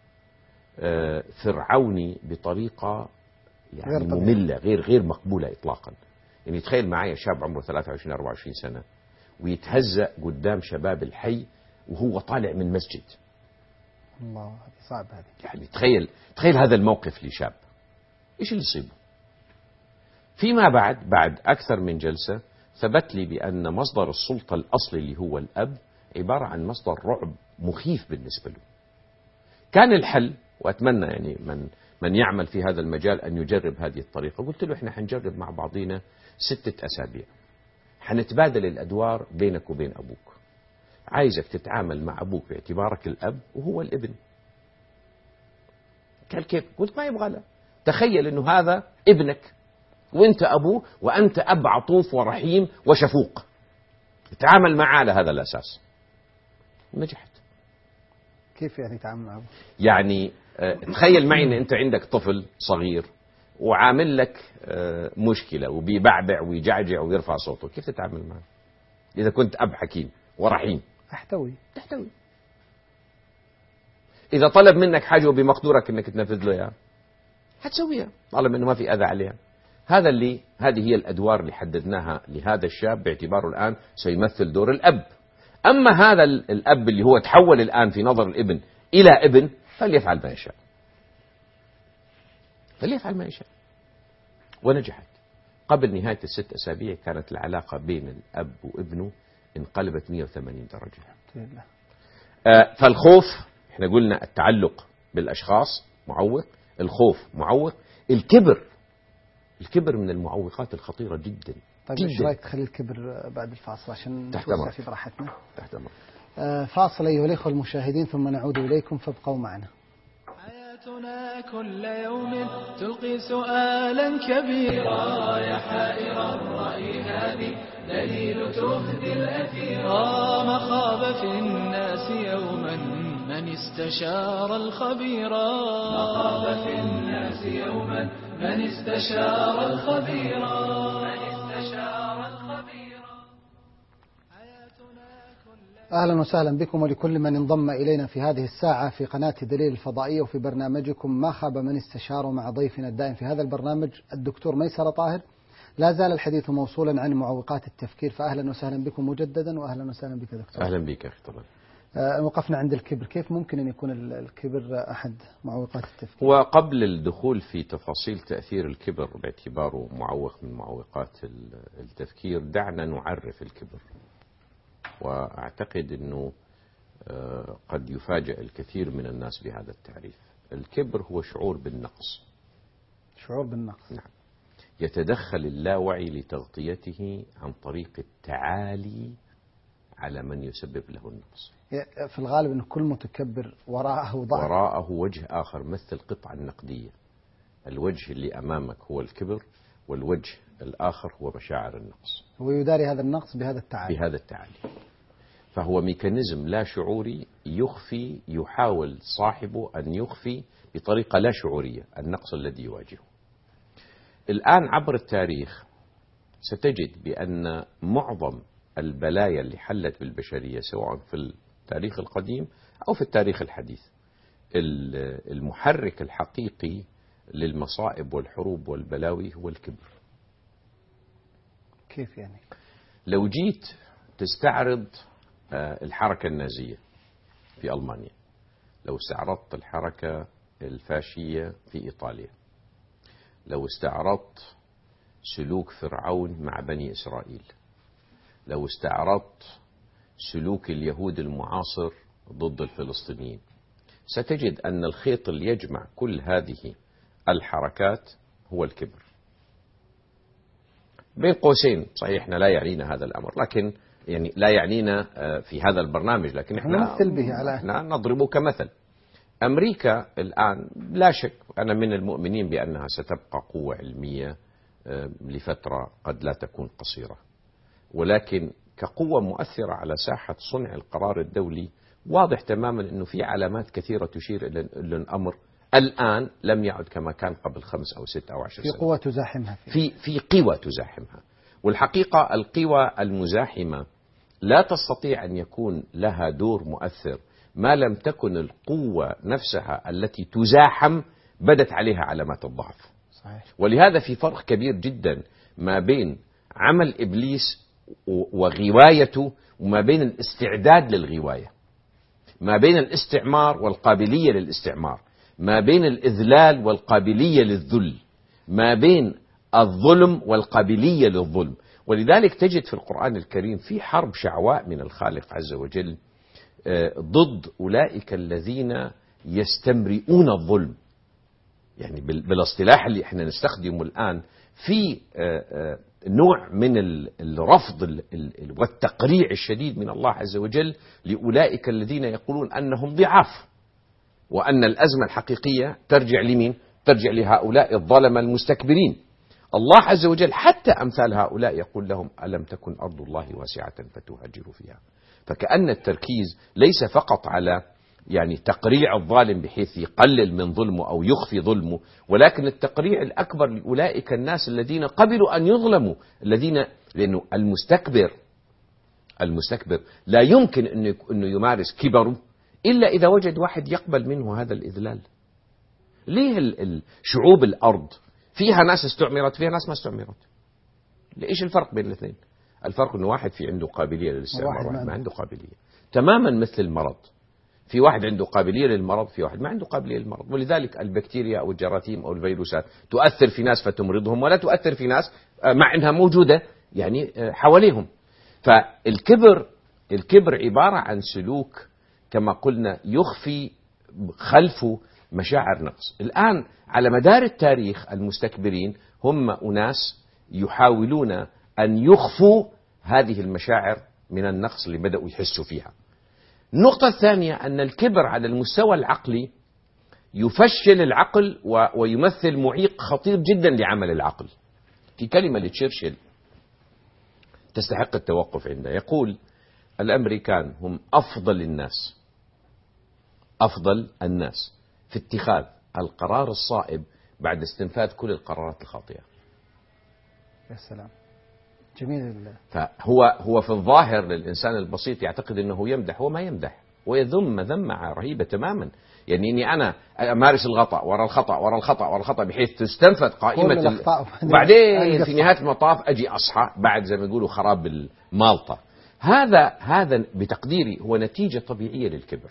فرعوني بطريقة يعني مملة، غير غير مقبولة إطلاقا. يعني تخيل معي شاب عمره ثلاثة وعشرين أربعة وعشرين سنة ويتهزأ قدام شباب الحي وهو طالع من مسجد. الله، هذه صعبة هذه. يعني تخيل تخيل هذا الموقف لشاب، إيش اللي يصيبه؟ فيما بعد بعد أكثر من جلسة ثبت لي بأن مصدر السلطة الأصلي اللي هو الأب عبارة عن مصدر رعب مخيف بالنسبة له. كان الحل، وأتمنى يعني من من يعمل في هذا المجال أن يجرب هذه الطريقة، قلت له: إحنا حنجرب مع بعضينا ستة أسابيع، حنتبادل الأدوار بينك وبين أبوك، عايزك تتعامل مع أبوك باعتبارك الأب وهو الابن. قال: كيف؟ قلت: ما يبغى له، تخيل أنه هذا ابنك وأنت أبوه، وأنت أب عطوف ورحيم وشفوق، تعامل معه على هذا الأساس. نجحت. كيف يعني تعامل معه؟ يعني تخيل معي أن أنت عندك طفل صغير وعامل لك مشكلة وبيبعبع ويجعجع ويرفع صوته، كيف تتعامل معه؟ إذا كنت أب حكيم ورحيم أحتوي تحتوي. إذا طلب منك حاجة وبمقدورك أنك تنفذ له إياها هتسويها طالما أنه ما في أذى عليها. هذا اللي هذه هي الأدوار اللي حددناها لهذا الشاب باعتباره الآن سيمثل دور الأب. أما هذا الأب اللي هو تحول الآن في نظر الابن إلى ابن، فليفعل ما يشاء، فليفعل ما يشاء. ونجحت. قبل نهاية الست أسابيع كانت العلاقة بين الأب وابنه انقلبت مئة وثمانين درجة. آه فالخوف، احنا قلنا التعلق بالأشخاص معوق، الخوف معوق، الكبر الكبر من المعوقات الخطيرة جدا. طيب ايش رايك تخلي الكبر بعد الفاصل عشان نتوسع في براحتنا؟ تحت أمر. آه فاصل أيها الأخوة المشاهدين ثم نعود إليكم، فابقوا معنا. حياتنا كل يوم تلقي سؤالا كبيرا، يا حائر الرأي هذه دليل تهدي الأثيرا، ما خاب في الناس يوما من استشار الخبيرا، ما خاب في الناس يوما من استشار الخبيرا، من استشار الخبيرا. أهلا وسهلا بكم ولكل من انضم إلينا في هذه الساعة في قناة دليل الفضائية وفي برنامجكم ما خاب من استشار، مع ضيفنا الدائم في هذا البرنامج الدكتور ميسر طاهر. لا زال الحديث موصولا عن معوقات التفكير، فأهلا وسهلا بكم مجددا. وأهلا وسهلا بك دكتور. أهلا بك أخي. طبعا آه وقفنا عند الكبر، كيف ممكن أن يكون الكبر أحد معوقات التفكير؟ وقبل الدخول في تفاصيل تأثير الكبر باعتباره معوق من معوقات التفكير، دعنا نعرف الكبر. وأعتقد أنه قد يفاجأ الكثير من الناس بهذا التعريف. الكبر هو شعور بالنقص. شعور بالنقص. نعم. يتدخل اللاوعي لتغطيته عن طريق التعالي على من يسبب له النقص. في الغالب أن كل متكبر وراءه ضعف، وراءه وجه آخر مثل القطعة النقدية. الوجه اللي أمامك هو الكبر، والوجه الآخر هو مشاعر النقص. هو يداري هذا النقص بهذا التعالي. بهذا التعالي. فهو ميكانيزم لا شعوري يخفي، يحاول صاحبه أن يخفي بطريقة لا شعورية النقص الذي يواجهه. الآن عبر التاريخ ستجد بأن معظم البلايا اللي حلت بالبشرية سواء في التاريخ القديم أو في التاريخ الحديث، المحرك الحقيقي للمصائب والحروب والبلاوي هو الكبر. كيف يعني؟ لو جيت تستعرض الحركة النازية في ألمانيا، لو استعرضت الحركة الفاشية في إيطاليا، لو استعرضت سلوك فرعون مع بني إسرائيل، لو استعرضت سلوك اليهود المعاصر ضد الفلسطينيين، ستجد أن الخيط اللي يجمع كل هذه الحركات هو الكبر. بين قوسين صحيح احنا لا يعنينا هذا الأمر، لكن يعني لا يعنينا في هذا البرنامج، لكن احنا نمثل به على احنا نضربه كمثل. أمريكا الآن لا شك أنا من المؤمنين بأنها ستبقى قوة علمية لفترة قد لا تكون قصيرة، ولكن كقوة مؤثرة على ساحة صنع القرار الدولي واضح تماما أنه في علامات كثيرة تشير إلى الأمر الآن لم يعد كما كان قبل خمس أو ست أو عشر سنوات. في قوة تزاحمها فيه. في في قوة تزاحمها. والحقيقة القوى المزاحمة لا تستطيع أن يكون لها دور مؤثر ما لم تكن القوة نفسها التي تزاحم بدت عليها علامات الضعف. صحيح. ولهذا في فرق كبير جدا ما بين عمل إبليس وغوايته وما بين الاستعداد للغواية، ما بين الاستعمار والقابلية للاستعمار، ما بين الإذلال والقابلية للذل، ما بين الظلم والقابلية للظلم. ولذلك تجد في القرآن الكريم في حرب شعواء من الخالق عز وجل ضد أولئك الذين يستمرئون الظلم. يعني بالاصطلاح اللي احنا نستخدمه الآن في نوع من الرفض والتقريع الشديد من الله عز وجل لأولئك الذين يقولون أنهم ضعاف، وأن الأزمة الحقيقية ترجع لمين؟ ترجع لهؤلاء الظلمة المستكبرين. الله عز وجل حتى أمثال هؤلاء يقول لهم ألم تكن أرض الله واسعة فتهاجروا فيها. فكأن التركيز ليس فقط على يعني تقريع الظالم بحيث يقلل من ظلمه أو يخفي ظلمه، ولكن التقريع الأكبر لأولئك الناس الذين قبلوا أن يظلموا، الذين لأنه المستكبر المستكبر لا يمكن أنه يمارس كبره إلا إذا وجد واحد يقبل منه هذا الإذلال. ليه الشعوب الأرض فيها ناس استعمرت فيها ناس ما استعمرت؟ ليش الفرق بين الاثنين؟ الفرق أنه واحد في عنده قابلية للاستعمار وواحد ما عنده قابلية. تماما مثل المرض، في واحد عنده قابلية للمرض في واحد ما عنده قابلية للمرض. ولذلك البكتيريا أو الجراثيم أو الفيروسات تؤثر في ناس فتمرضهم ولا تؤثر في ناس مع أنها موجودة يعني حواليهم. فالكبر الكبر عبارة عن سلوك كما قلنا يخفي خلفه مشاعر نقص. الآن على مدار التاريخ المستكبرين هم أناس يحاولون أن يخفوا هذه المشاعر من النقص اللي بدأوا يحسوا فيها. النقطة الثانية أن الكبر على المستوى العقلي يفشل العقل ويمثل معيق خطير جدا لعمل العقل. في كلمة لتشرشل تستحق التوقف عندها، يقول الأمريكان هم أفضل الناس أفضل الناس في اتخاذ القرار الصائب بعد استنفاذ كل القرارات الخاطئة. يا سلام، جميل الله. فهو هو في الظاهر للإنسان البسيط يعتقد أنه يمدح، هو ما يمدح، ويذم ذمة رهيبة تماما. يعني إني أنا أمارس الخطأ وراء الخطأ وراء الخطأ وراء الخطأ بحيث تستنفذ قائمة ال... وبعدين في نهاية المطاف أجي أصحى بعد زي ما يقولوا خراب المالطة. هذا هذا بتقديري هو نتيجة طبيعية للكبر،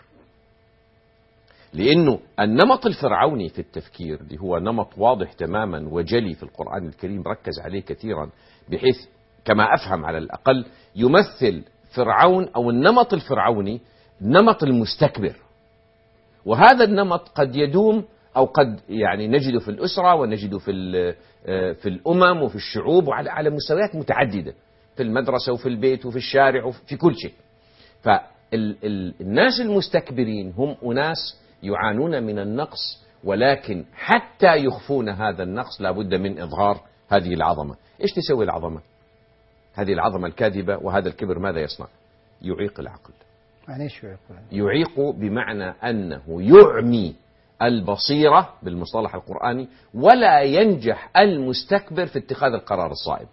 لأنه النمط الفرعوني في التفكير اللي هو نمط واضح تماما وجلي في القرآن الكريم ركز عليه كثيرا، بحيث كما أفهم على الأقل يمثل فرعون أو النمط الفرعوني نمط المستكبر. وهذا النمط قد يدوم أو قد يعني نجده في الأسرة ونجده في في الأمم وفي الشعوب وعلى على مستويات متعددة، في المدرسة وفي البيت وفي الشارع وفي كل شيء. فالناس المستكبرين هم أناس يعانون من النقص، ولكن حتى يخفون هذا النقص لابد من إظهار هذه العظمة. إيش تسوي العظمة؟ هذه العظمة الكاذبة وهذا الكبر ماذا يصنع؟ يعيق العقل. يعني إيش يعيق؟ يعيق بمعنى أنه يعمي البصيرة بالمصطلح القرآني، ولا ينجح المستكبر في اتخاذ القرار الصائب.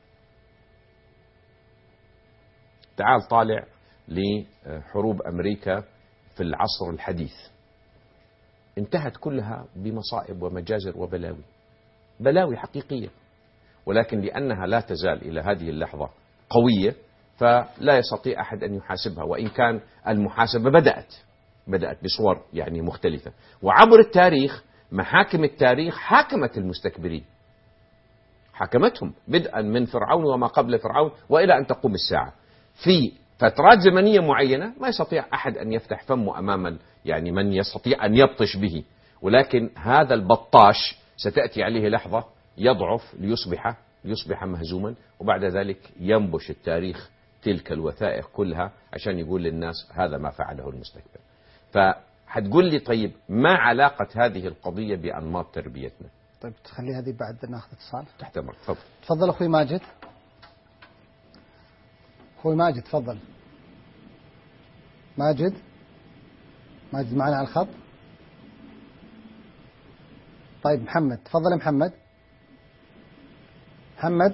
تعال طالع لحروب أمريكا في العصر الحديث، انتهت كلها بمصائب ومجازر وبلاوي، بلاوي حقيقية، ولكن لأنها لا تزال إلى هذه اللحظة قوية فلا يستطيع أحد أن يحاسبها، وإن كان المحاسبة بدأت بدأت بصور يعني مختلفة. وعبر التاريخ محاكم التاريخ حاكمت المستكبرين، حكمتهم بدءا من فرعون وما قبل فرعون وإلى أن تقوم الساعة. في فترات زمنية معينة ما يستطيع أحد أن يفتح فمه أمام يعني من يستطيع أن يبطش به، ولكن هذا البطاش ستأتي عليه لحظة يضعف ليصبح ليصبح مهزوما، وبعد ذلك ينبش التاريخ تلك الوثائق كلها عشان يقول للناس هذا ما فعله المستكبر. فحتقول لي طيب ما علاقة هذه القضية بأنماط تربيتنا؟ طيب تخلي هذه بعد ناخذ اتصال. تحت أمرك، تفضل. تفضل أخوي ماجد. أخوي ماجد تفضل. ماجد ماجد معنا على الخط. طيب محمد تفضل. محمد محمد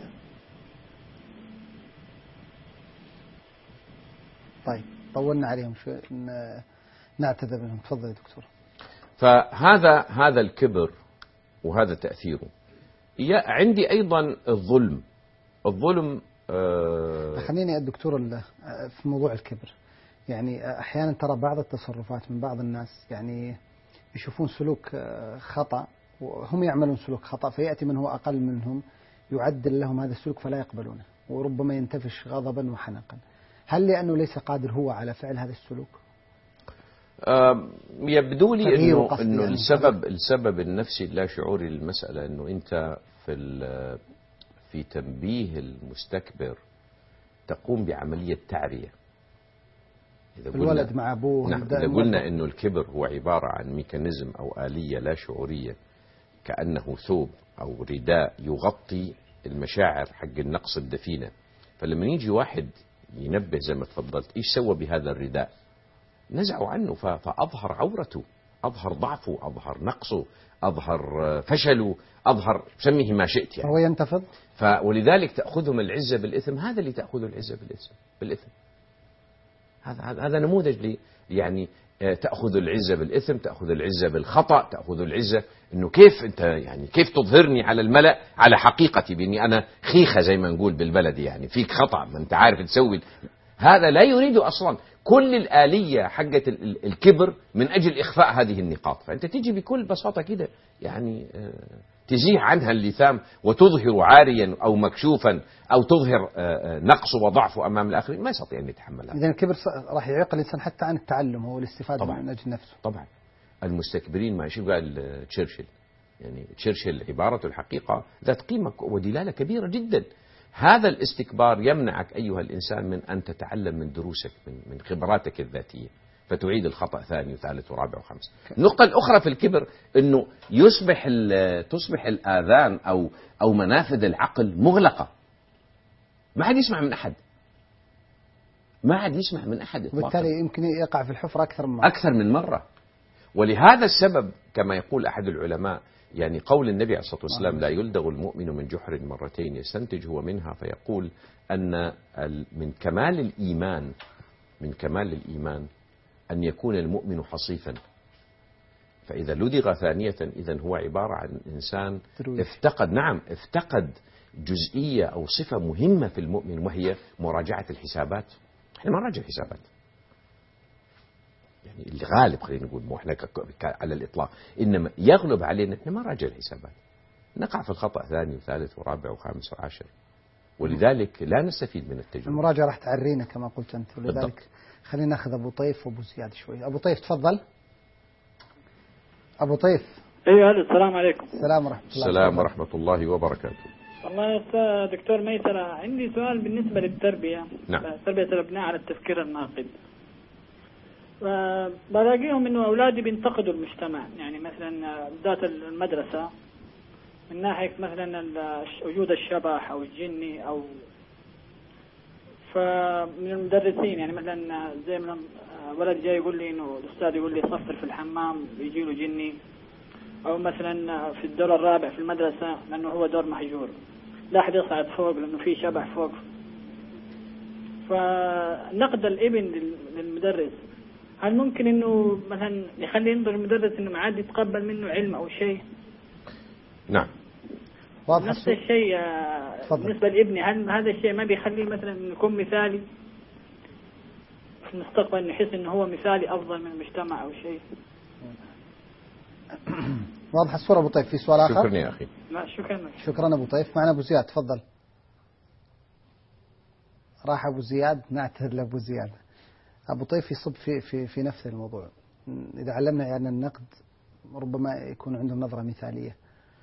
طيب طولنا عليهم شوي، نعتذر منهم. تفضل يا دكتور. فهذا هذا الكبر وهذا تأثيره. عندي أيضا الظلم. الظلم أه خليني الدكتور في موضوع الكبر، يعني أحيانا ترى بعض التصرفات من بعض الناس يعني يشوفون سلوك خطأ وهم يعملون سلوك خطأ، فيأتي من هو أقل منهم يعدل لهم هذا السلوك فلا يقبلونه، وربما ينتفش غضبا وحنقا. هل لأنه ليس قادر هو على فعل هذا السلوك؟ يبدو لي إنه, إنه يعني السبب السبب النفسي اللا شعوري للمسألة إنه أنت في في تنبيه المستكبر تقوم بعملية تعرية. إذا الولد مع أبوه. نعم، إذا قلنا إنه الكبر هو عبارة عن ميكانيزم أو آلية لا شعورية كأنه ثوب أو رداء يغطي المشاعر حق النقص الدفينة. فلما يجي واحد ينبه زي ما تفضلت إيش سوى بهذا الرداء، نزعوا عنه فأظهر عورته، أظهر ضعفه، أظهر نقصه، أظهر فشله، أظهر سميه ما شئت يعني. هو ينتفض. ولذلك تأخذهم العزة بالإثم. هذا اللي تأخذه العزة بالإثم بالإثم هذا هذا نموذج لي يعني. تأخذ العزة بالإثم، تأخذ العزة بالخطأ، تأخذ العزة إنه كيف أنت يعني كيف تظهرني على الملأ على حقيقتي بإني أنا خيخة زي ما نقول بالبلدي يعني فيك خطأ ما أنت عارف تسوي. هذا لا يريد أصلا. كل الآلية حقة الكبر من أجل إخفاء هذه النقاط. فأنت تيجي بكل بساطة كده يعني تزيح عنها اللثام وتظهر عاريا أو مكشوفا أو تظهر نقص وضعفه أمام الآخرين، ما يستطيع أن يتحملها. إذن الكبر راح يعيق الإنسان حتى عن التعلم والاستفادة من أجل نفسه. طبعا المستكبرين ما شو قال تشرشل يعني. تشرشل عبارة الحقيقة ذات قيمة ودلالة كبيرة جدا. هذا الاستكبار يمنعك أيها الإنسان من أن تتعلم من دروسك من من خبراتك الذاتية، فتعيد الخطأ ثاني وثالث ورابع وخامس. النقطة الأخرى في الكبر أنه يصبح تصبح الآذان أو أو منافذ العقل مغلقة، ما حد يسمع من أحد، ما حد يسمع من أحد إطلاقا. وبالتالي يمكن يقع في الحفرة أكثر من مرة. أكثر من مرة. ولهذا السبب كما يقول أحد العلماء يعني قول النبي عليه الصلاة والسلام لا يلدغ المؤمن من جحر مرتين يستنتج هو منها، فيقول أن من كمال الإيمان من كمال الإيمان أن يكون المؤمن حصيفا. فإذا لدغ ثانية إذن هو عبارة عن إنسان افتقد نعم افتقد جزئية أو صفة مهمة في المؤمن، وهي مراجعة الحسابات. احنا ما نراجع الحسابات يعني الغالب، خلينا نقول مو احنا على الإطلاق، إنما يغلب علينا احنا ما نراجع الحسابات، نقع في الخطأ ثاني وثالث ورابع وخامس وعاشر، ولذلك لا نستفيد من التجربة. المراجعة راح تعرينا كما قلت أنت، ولذلك خلينا ناخذ أبو طيف وأبو زياد شوي. أبو طيف تفضل. أبو طيف. أيوة السلام عليكم. السلام ورحمة الله. السلام ورحمة الله وبركاته. والله يا دكتور ميسرة عندي سؤال بالنسبة للتربية. نعم. تربية الأبناء على التفكير الناقد. بلاقيهم إنه أولادي بينتقدوا المجتمع، يعني مثلا ذات المدرسة من ناحية مثلا وجود الشبح أو الجني، أو فمن المدرسين يعني مثلا زي من ولد جاي يقول لي إنه الأستاذ يقول لي صفر في الحمام بيجي له جني، أو مثلا في الدور الرابع في المدرسة لأنه هو دور محجور لا أحد يصعد فوق لأنه في شبح فوق. فنقد الابن للمدرس هل ممكن إنه مثلا يخلي ينظر المدرس إنه ما عاد يتقبل منه علم أو شيء؟ نعم. نفس الشيء بالنسبة لابني، هل هذا الشيء ما بيخليه مثلا يكون مثالي في المستقبل، إنه يحس إنه هو مثالي أفضل من المجتمع أو شيء؟ واضح الصورة أبو طيف. في سؤال آخر؟ شكرا يا أخي. لا شكرا. شكرا أبو طيف. معنا أبو زياد تفضل. راح أبو زياد، نعتذر لأبو زياد. أبو طيف يصب في في في نفس الموضوع. إذا علمنا يعني النقد ربما يكون عندهم نظرة مثالية.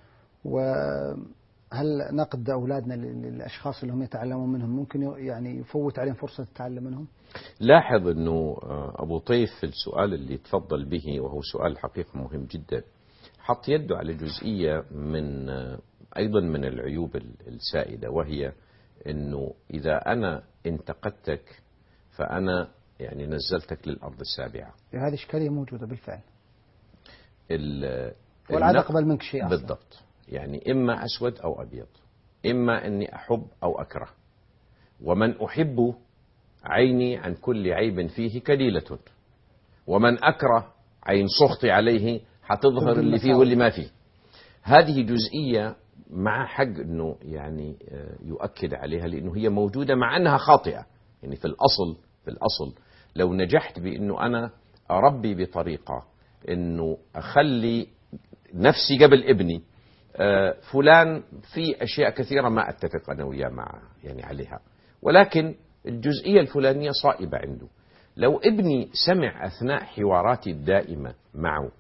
وهل نقد أولادنا للأشخاص اللي هم يتعلمون منهم ممكن يعني يفوت عليهم فرصة التعلم منهم؟ لاحظ أنه أبو طيف في السؤال اللي تفضل به، وهو سؤال حقيقة مهم جدا، حط يده على جزئية من أيضا من العيوب السائدة، وهي أنه إذا أنا انتقدتك فأنا يعني نزلتك للأرض السابعة. هذه إشكالية موجودة بالفعل. والعادة أقبل منك شيء أصلا. بالضبط. يعني إما أسود أو أبيض، إما أني أحب أو أكره، ومن أحب عيني عن كل عيب فيه كليلة، ومن أكره عين سخطي عليه حتظهر اللي فيه واللي ما فيه. هذه جزئية مع حق أنه يعني يؤكد عليها، لأنه هي موجودة مع أنها خاطئة. يعني في الأصل في الأصل لو نجحت بأنه أنا أربي بطريقة أنه أخلي نفسي قبل ابني، فلان في أشياء كثيرة ما أتفق أنا وياه مع يعني عليها، ولكن الجزئية الفلانية صائبة عنده. لو ابني سمع أثناء حواراتي الدائمة معه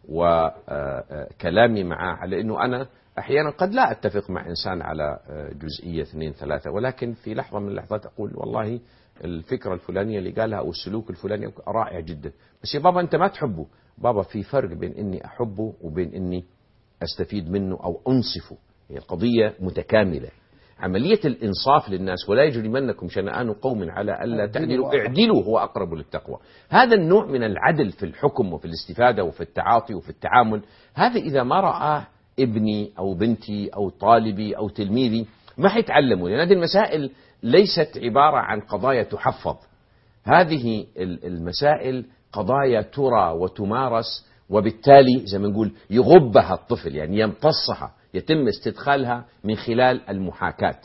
وكلامي معه على أنه أنا أحيانا قد لا أتفق مع إنسان على جزئية اثنين ثلاثة، ولكن في لحظة من اللحظات أقول والله الفكرة الفلانية اللي قالها أو السلوك الفلاني رائع جدا، بس يا بابا أنت ما تحبه. بابا في فرق بين إني أحبه وبين إني أستفيد منه أو أنصفه. هي القضية متكاملة. عملية الإنصاف للناس، ولا يجرمنكم شنآن قوم على ألا تعدلوا اعدلوا هو أقرب للتقوى. هذا النوع من العدل في الحكم وفي الاستفادة وفي التعاطي وفي التعامل، هذا إذا ما رآه ابني أو بنتي أو طالبي أو تلميذي ما حيتعلموا، لأن هذه المسائل ليست عبارة عن قضايا تحفظ. هذه المسائل قضايا ترى وتمارس، وبالتالي زي ما نقول يغبها الطفل، يعني يمتصها، يتم استدخالها من خلال المحاكاة.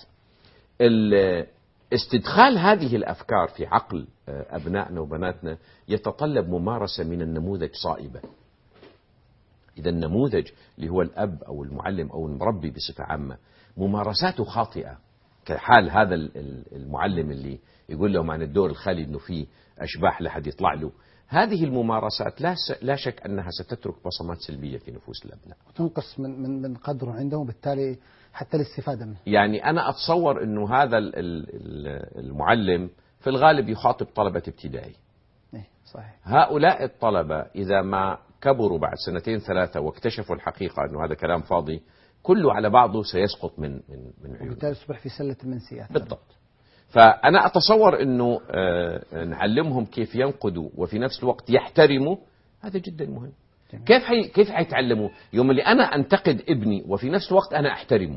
استدخال هذه الأفكار في عقل أبنائنا وبناتنا يتطلب ممارسة من النموذج صائبة. إذا النموذج اللي هو الأب أو المعلم أو المربي بصفة عامة ممارساته خاطئة، كحال هذا المعلم اللي يقول لهم عن الدور الخالي أنه فيه أشباح لحد يطلع له، هذه الممارسات لا لا شك أنها ستترك بصمات سلبية في نفوس الأبناء وتنقص من من من قدره عندهم، وبالتالي حتى الاستفادة منه. يعني أنا أتصور أنه هذا المعلم في الغالب يخاطب طلبة ابتدائي. إيه صحيح. هؤلاء الطلبة إذا ما كبروا بعد سنتين ثلاثة واكتشفوا الحقيقة أنه هذا كلام فاضي، كله على بعضه سيسقط من من من عيونه، وبالتالي يصبح في سلة المنسيات. بالضبط. فأنا أتصور أنه نعلمهم كيف ينقدوا وفي نفس الوقت يحترموا، هذا جدا مهم. جميل. كيف حي... كيف حيتعلموا؟ يوم اللي أنا أنتقد ابني وفي نفس الوقت أنا أحترمه،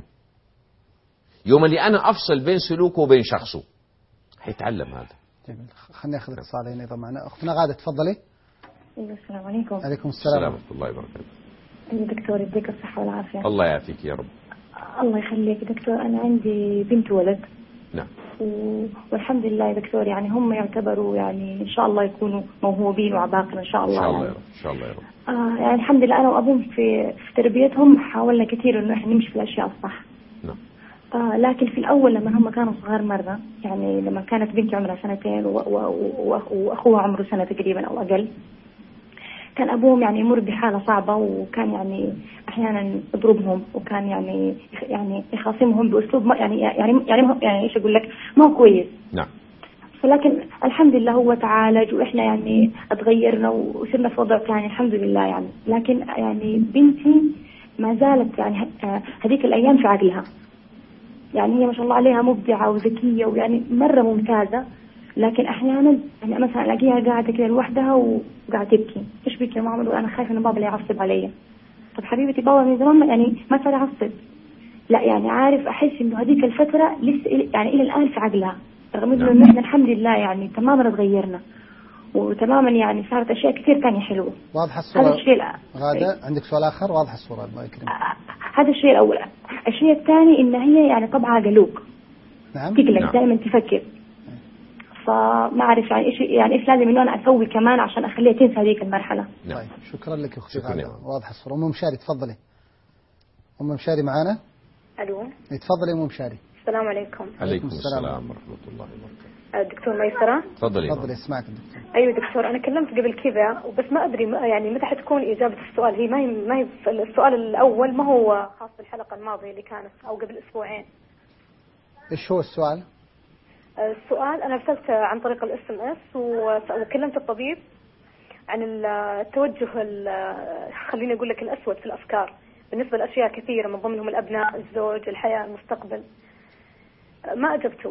يوم اللي أنا أفصل بين سلوكه وبين شخصه، حيتعلم هذا. جميل. خلينا ناخذ اتصالين أيضا معنا. أختنا غادة تفضلي. السلام عليكم. عليكم السلام ورحمة الله وبركاته. دكتور يديك الصحة والعافية. الله يعافيك يا رب. الله يخليك دكتور. أنا عندي بنت ولد. نعم. و... والحمد لله يا دكتور، يعني هم يعتبروا يعني إن شاء الله يكونوا موهوبين وعباقرة إن شاء الله. إن شاء الله يعني. يا رب. إن شاء الله يا رب. آه يعني الحمد لله أنا وأبوهم في في تربيتهم حاولنا كثير إنه إحنا نمشي في الأشياء الصح. نعم. آه لكن في الأول لما هم كانوا صغار مرة، يعني لما كانت بنتي عمرها سنتين و... و... و... وأخوها عمره سنة تقريبا أو أقل، كان أبوهم يعني يمر بحالة صعبة، وكان يعني أحيانا يضربهم، وكان يعني يعني يخاصمهم بأسلوب ما يعني يعني يعني يعني إيش أقول لك، ما هو كويس. نعم. فلكن الحمد لله هو تعالج، وإحنا يعني اتغيرنا وصرنا في وضع ثاني الحمد لله يعني. لكن يعني بنتي ما زالت يعني هذيك الأيام في عقلها، يعني هي ما شاء الله عليها مبدعة وذكية ويعني مرة ممتازة، لكن احيانا يعني مثلا الاقيها قاعده كده لوحدها وقاعده تبكي. ايش بك يا ماما؟ وانا خايفه ان بابا لا يعصب علي. طب حبيبتي بابا من زمان يعني ما صار يعصب، لا يعني عارف احس انه هذيك الفتره لسه يعني الى الان في عقلها، رغم انه احنا الحمد لله يعني تماما تغيرنا وتماما يعني صارت اشياء كثير ثانيه حلوه. واضحه الصوره. هذا الشيء غاده عندك سؤال اخر؟ واضحه الصوره الله يكرمك. هذا الشيء الاول. الشيء الثاني ان هي يعني طبعها قلوق. نعم. تقلق نعم. دائما تفكر. فما أعرف يعني إيش يعني إيش لازم إنه أنا أسوي كمان عشان أخليها تنسى هذيك المرحلة. نعم. طيب شكرا لك أختي شكرا. واضح الصورة. أم مشاري تفضلي. أم مشاري معانا؟ ألو. تفضلي أم مشاري. السلام عليكم. عليكم السلام ورحمة الله وبركاته. دكتور ميسرة. تفضلي. تفضلي اسمعك الدكتور. أيوة دكتور، أنا كلمت قبل كذا وبس ما أدري يعني متى حتكون إجابة السؤال. هي ما هي ما هي السؤال الأول ما هو خاص بالحلقة الماضية اللي كانت أو قبل أسبوعين. إيش هو السؤال؟ السؤال أنا ارسلت عن طريق الاس ام اس وكلمت الطبيب عن التوجه خليني أقول لك الأسود في الأفكار بالنسبة لأشياء كثيرة من ضمنهم الأبناء، الزوج، الحياة، المستقبل. ما أجبته.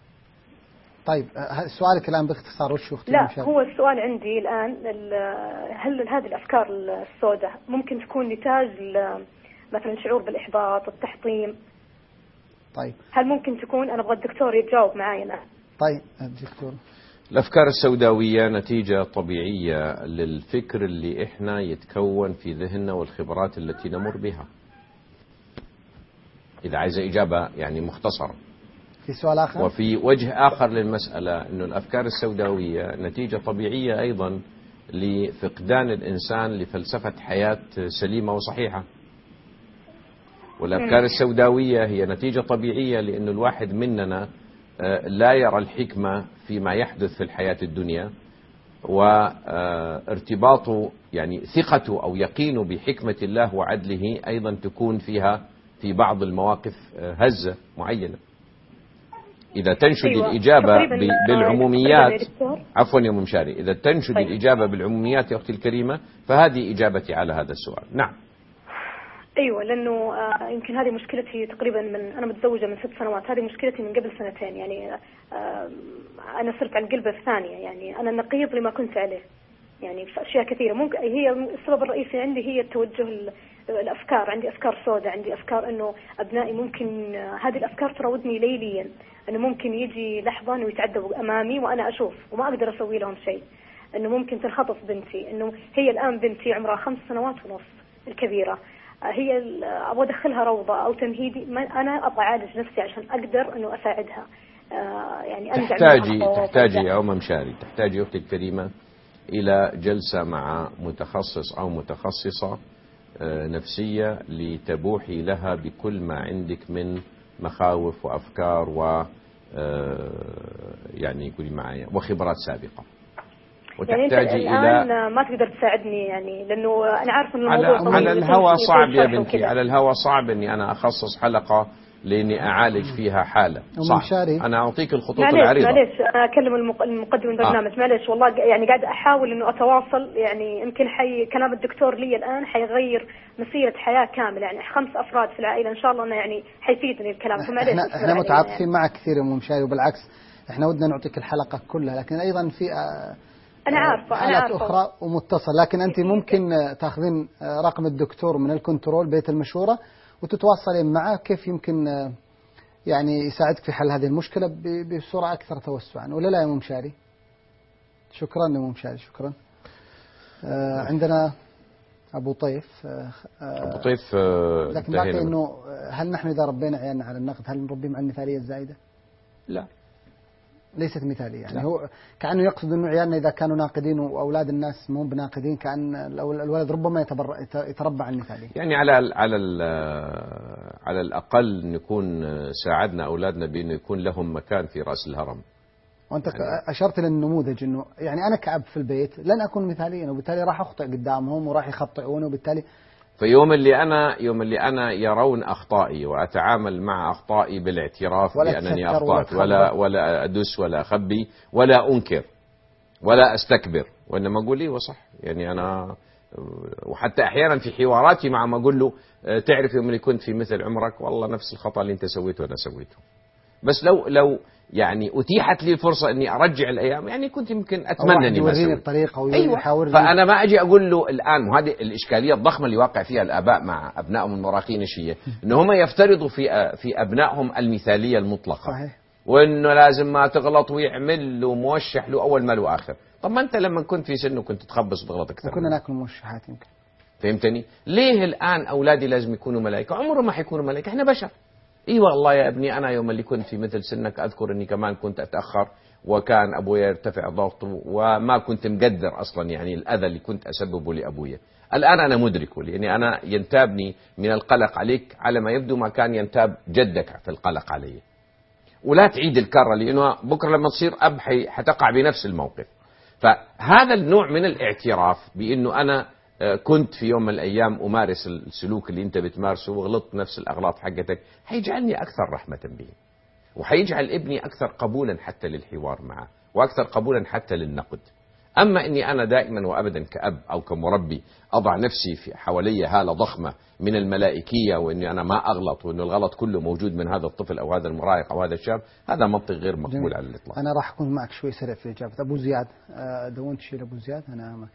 طيب سؤالك الآن باختصار وش أختي؟ لا هو السؤال عندي الآن هل هذه الأفكار السوداء ممكن تكون نتاج مثلا شعور بالإحباط، التحطيم؟ طيب هل ممكن تكون؟ أنا أبغى الدكتور يتجاوب معي أنا. طيب الدكتور. الأفكار السوداوية نتيجة طبيعية للفكر اللي إحنا يتكون في ذهننا والخبرات التي نمر بها. إذا عايز إجابة يعني مختصرة. في سؤال آخر؟ وفي وجه آخر للمسألة أنه الأفكار السوداوية نتيجة طبيعية أيضا لفقدان الإنسان لفلسفة حياة سليمة وصحيحة. والأفكار السوداوية هي نتيجة طبيعية لأن الواحد مننا لا يرى الحكمة فيما يحدث في الحياة الدنيا، وارتباطه يعني ثقته أو يقينه بحكمة الله وعدله أيضا تكون فيها في بعض المواقف هزة معينة. إذا تنشد أيوة. الإجابة بالعموميات، عفوا يا أم مشاري، إذا تنشد طيب. الإجابة بالعموميات يا أختي الكريمة فهذه إجابتي على هذا السؤال. نعم. ايوه، لانه آه يمكن هذه مشكلتي تقريبا من انا متزوجه من ست سنوات، هذه مشكلتي من قبل سنتين يعني. آه انا صرت على القلبه الثانيه، يعني انا النقيض لما كنت عليه يعني في اشياء كثيره. ممكن هي السبب الرئيسي عندي هي التوجه الافكار، عندي افكار سوداء، عندي افكار انه ابنائي ممكن آه هذه الافكار تراودني ليليا، انه ممكن يجي لحظه انه يتعذبوا امامي وانا اشوف وما اقدر اسوي لهم شيء، انه ممكن تنخطف بنتي، انه هي الان بنتي عمرها خمس سنوات ونص الكبيره، هي ابغى ادخلها روضه او تمهيدي، انا ابغى اعالج نفسي عشان اقدر انه اساعدها. آه يعني انزع تحتاجي تحتاجي يا ام مشاري، تحتاجي اختي الكريمه الى جلسه مع متخصص او متخصصه نفسيه لتبوحي لها بكل ما عندك من مخاوف وافكار و يعني قولي معي وخبرات سابقه، وتحتاجي يعني الى الان ما تقدر تساعدني يعني، لانه انا عارفه انه على, الموضوع على الهوى صعب يا بنتي، على الهوى صعب اني انا اخصص حلقه لاني اعالج فيها حاله صعب. انا اعطيك الخطوط معليش العريضه. معليش انا اكلم المقدم البرنامج. آه. معليش والله يعني قاعد احاول انه اتواصل، يعني يمكن حي كلام الدكتور لي الان حيغير مسيره حياه كامله، يعني خمس افراد في العائله ان شاء الله انه يعني حيفيدني الكلام. فمعليش احنا, احنا متعاطفين يعني معك كثير يا ام مشاري، وبالعكس احنا ودنا نعطيك الحلقه كلها، لكن ايضا في آه أنا عارفة حالات أنا عارفة. أخرى ومتصل، لكن أنت ممكن تأخذين رقم الدكتور من الكنترول بيت المشورة وتتواصلين معه كيف يمكن يعني يساعدك في حل هذه المشكلة بصورة أكثر توسعا، ولا لا يا أم مشاري؟ شكرا يا أم مشاري، شكرا. آه عندنا أبو طيف. آه أبو طيف آه لكن باقي إنه هل نحن إذا ربينا عيالنا على النقد هل نربيهم على المثالية الزائدة؟ لا، ليست مثالية يعني. لا. لا. هو كأنه يقصد أنه عيالنا إذا كانوا ناقدين وأولاد الناس مو بناقدين، كأن الولد ربما يتربى على المثالية. يعني على على على الأقل نكون ساعدنا أولادنا بأنه يكون لهم مكان في رأس الهرم. وأنت يعني أشرت للنموذج أنه يعني أنا كأب في البيت لن أكون مثاليا، وبالتالي راح أخطئ قدامهم وراح يخطئوني، وبالتالي فيوم اللي أنا يوم اللي أنا يرون أخطائي وأتعامل مع أخطائي بالاعتراف بأنني أخطأت، ولا ولا أدس ولا أخبي ولا أنكر ولا أستكبر، وإنما أقول لي وصح. يعني أنا وحتى أحيانا في حواراتي مع ما أقول له تعرف يوم اللي كنت في مثل عمرك والله نفس الخطأ اللي أنت سويته أنا سويته، بس لو لو يعني أتيحت لي الفرصة أني أرجع الأيام يعني كنت يمكن أتمنى أني ما أسوي الطريقة أيوة. فأنا ما أجي أقول له الآن، وهذه الإشكالية الضخمة اللي واقع فيها الآباء مع أبنائهم المراهقين الشيء إن هم يفترضوا في في أبنائهم المثالية المطلقة. صحيح. وإنه لازم ما تغلط ويعمل له موشح له أول ما له آخر. طب ما أنت لما كنت في سنه كنت تخبص وتغلط أكثر، وكنا ناكل موشحات يمكن. فهمتني؟ ليه الآن أولادي لازم يكونوا ملائكة؟ عمرهم ما حيكونوا ملائكة، إحنا بشر. اي والله يا ابني انا يوم اللي كنت في مثل سنك اذكر اني كمان كنت اتاخر وكان ابويا يرتفع ضغطه وما كنت مقدر اصلا يعني الاذى اللي كنت اسببه لابويا. الان انا مدركه لاني انا ينتابني من القلق عليك على ما يبدو ما كان ينتاب جدك في القلق علي. ولا تعيد الكره لانه بكره لما تصير اب حتقع بنفس الموقف. فهذا النوع من الاعتراف بانه انا كنت في يوم من الأيام أمارس السلوك اللي أنت بتمارسه وغلطت نفس الأغلاط حقتك هيجعلني أكثر رحمة به، وحيجعل ابني أكثر قبولا حتى للحوار معه وأكثر قبولا حتى للنقد. أما أني أنا دائما وأبدا كأب أو كمربي أضع نفسي في حوالي هالة ضخمة من الملائكية وأني أنا ما أغلط وأنه الغلط كله موجود من هذا الطفل أو هذا المراهق أو هذا الشاب، هذا منطق غير مقبول جميل. على الإطلاق. أنا راح أكون معك شوي سريع في إجابة. أبو زياد دونت شيل أبو زياد أنا أمك.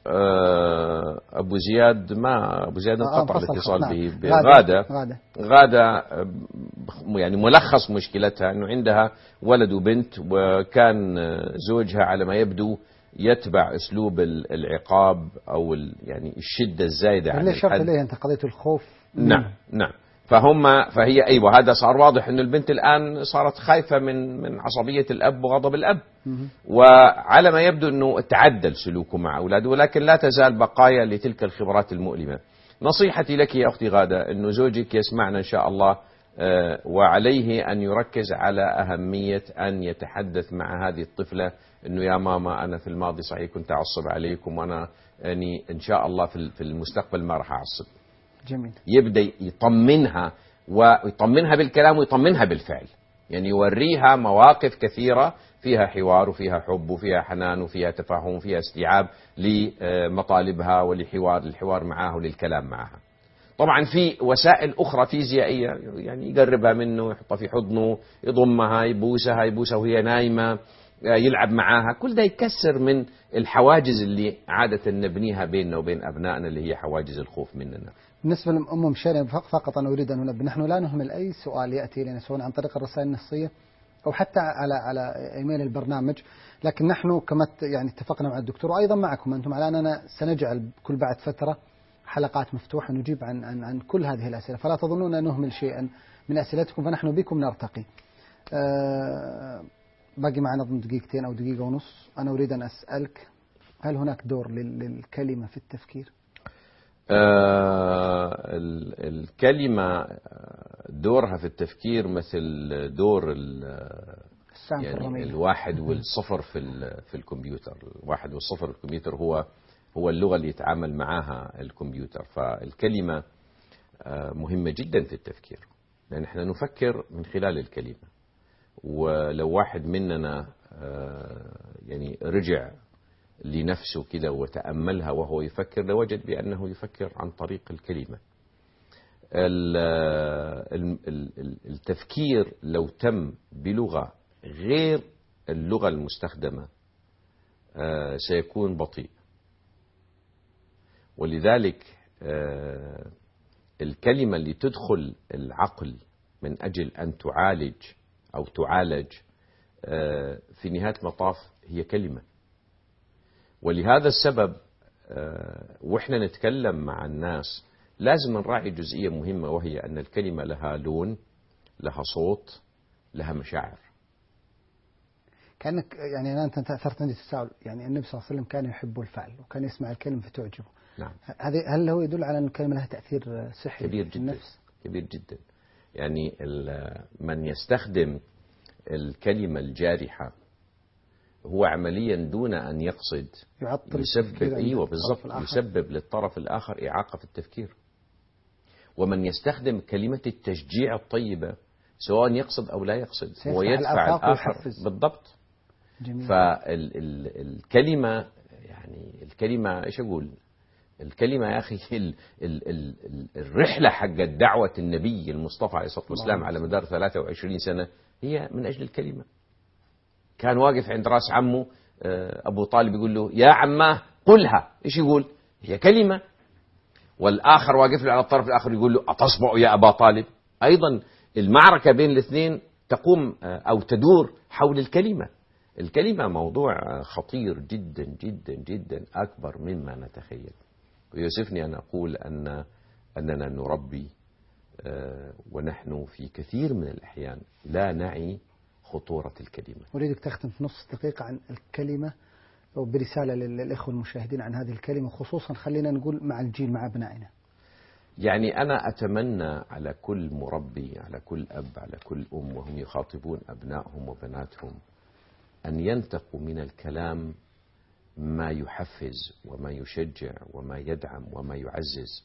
أبو زياد ما أبو زياد انقطع الاتصال به. غادة غادة غادة يعني ملخص مشكلتها أنه عندها ولد وبنت، وكان زوجها على ما يبدو يتبع أسلوب العقاب أو يعني الشدة الزايدة عن الحد. اللي ليه أنت قضية الخوف. نعم نعم. فهم فهي أيوة هذا صار واضح أن البنت الآن صارت خايفة من من عصبية الأب وغضب الأب، وعلى ما يبدو أنه تعدل سلوكه مع أولاده، ولكن لا تزال بقايا لتلك الخبرات المؤلمة. نصيحتي لك يا أختي غادة أنه زوجك يسمعنا إن شاء الله، وعليه أن يركز على أهمية أن يتحدث مع هذه الطفلة أنه يا ماما أنا في الماضي صحيح كنت أعصب عليكم، وأنا يعني إن شاء الله في المستقبل ما راح أعصب. جميل. يبدأ يطمنها ويطمنها بالكلام ويطمنها بالفعل، يعني يوريها مواقف كثيرة فيها حوار وفيها حب وفيها حنان وفيها تفاهم وفيها استيعاب لمطالبها ولحوار الحوار معها وللكلام معها. طبعا في وسائل أخرى فيزيائية، يعني يقربها منه، يحطها في حضنه، يضمها، يبوسها يبوسها وهي نايمة، يلعب معاها. كل ده يكسر من الحواجز اللي عادة نبنيها بيننا وبين أبنائنا، اللي هي حواجز الخوف مننا. بالنسبة لأم مشاري فقط أنا أريد أن أنبه، نحن لا نهمل أي سؤال يأتي لنا سواء عن طريق الرسائل النصية أو حتى على على إيميل البرنامج، لكن نحن كما يعني اتفقنا مع الدكتور وأيضا معكم أنتم على أننا سنجعل كل بعد فترة حلقات مفتوحة نجيب عن عن عن كل هذه الأسئلة، فلا تظنون أن نهمل شيئا من أسئلتكم، فنحن بكم نرتقي. أه باقي معنا ضمن دقيقتين أو دقيقة ونص. أنا أريد أن أسألك، هل هناك دور للكلمة في التفكير؟ آه الكلمة دورها في التفكير مثل دور يعني الواحد والصفر في في الكمبيوتر. الواحد والصفر في الكمبيوتر هو هو اللغة اللي يتعامل معها الكمبيوتر. فالكلمة مهمة جدا في التفكير، لأن احنا نفكر من خلال الكلمة. ولو واحد مننا يعني رجع لنفسه كده وتأملها وهو يفكر، لوجد بأنه يفكر عن طريق الكلمة. التفكير لو تم بلغة غير اللغة المستخدمة سيكون بطيء. ولذلك الكلمة اللي تدخل العقل من أجل أن تعالج أو تعالج في نهاية المطاف هي كلمة. ولهذا السبب وإحنا نتكلم مع الناس لازم نراعي جزئية مهمة، وهي أن الكلمة لها لون، لها صوت، لها مشاعر. كأنك يعني أنا أنت أثرت عندي تساؤل، يعني النبي صلى الله عليه وسلم كان يحب الفعل وكان يسمع الكلمة فتعجبه. نعم. هذه هل هو يدل على أن الكلمة لها تأثير سحري كبير في جدا النفس؟ كبير جدا. يعني من يستخدم الكلمة الجارحة هو عمليا دون أن يقصد يسبب أيوة بالضبط يسبب للطرف الآخر إعاقة في التفكير. ومن يستخدم كلمة التشجيع الطيبة سواء يقصد أو لا يقصد هو يدفع الآخر بالضبط. فالكلمة يعني الكلمة إيش أقول الكلمة يا أخي ال ال ال الرحلة حق دعوة النبي المصطفى عليه الصلاة والسلام على مدار ثلاثة وعشرين سنة هي من أجل الكلمة. كان واقف عند رأس عمه أبو طالب يقول له يا عماه قلها، إيش يقول؟ هي كلمة. والآخر واقف له على الطرف الآخر يقول له أتصبع يا أبا طالب. أيضا المعركة بين الاثنين تقوم أو تدور حول الكلمة. الكلمة موضوع خطير جدا جدا جدا، أكبر مما نتخيل. ويوسفني أن أقول أن أننا نربي ونحن في كثير من الأحيان لا نعي خطورة الكلمة. أريدك تختم في نص دقيقة عن الكلمة أو برسالة للإخوة المشاهدين عن هذه الكلمة، خصوصا خلينا نقول مع الجيل مع أبنائنا. يعني أنا أتمنى على كل مربي، على كل أب، على كل أم وهم يخاطبون أبنائهم وبناتهم أن ينتقوا من الكلام ما يحفز وما يشجع وما يدعم وما يعزز.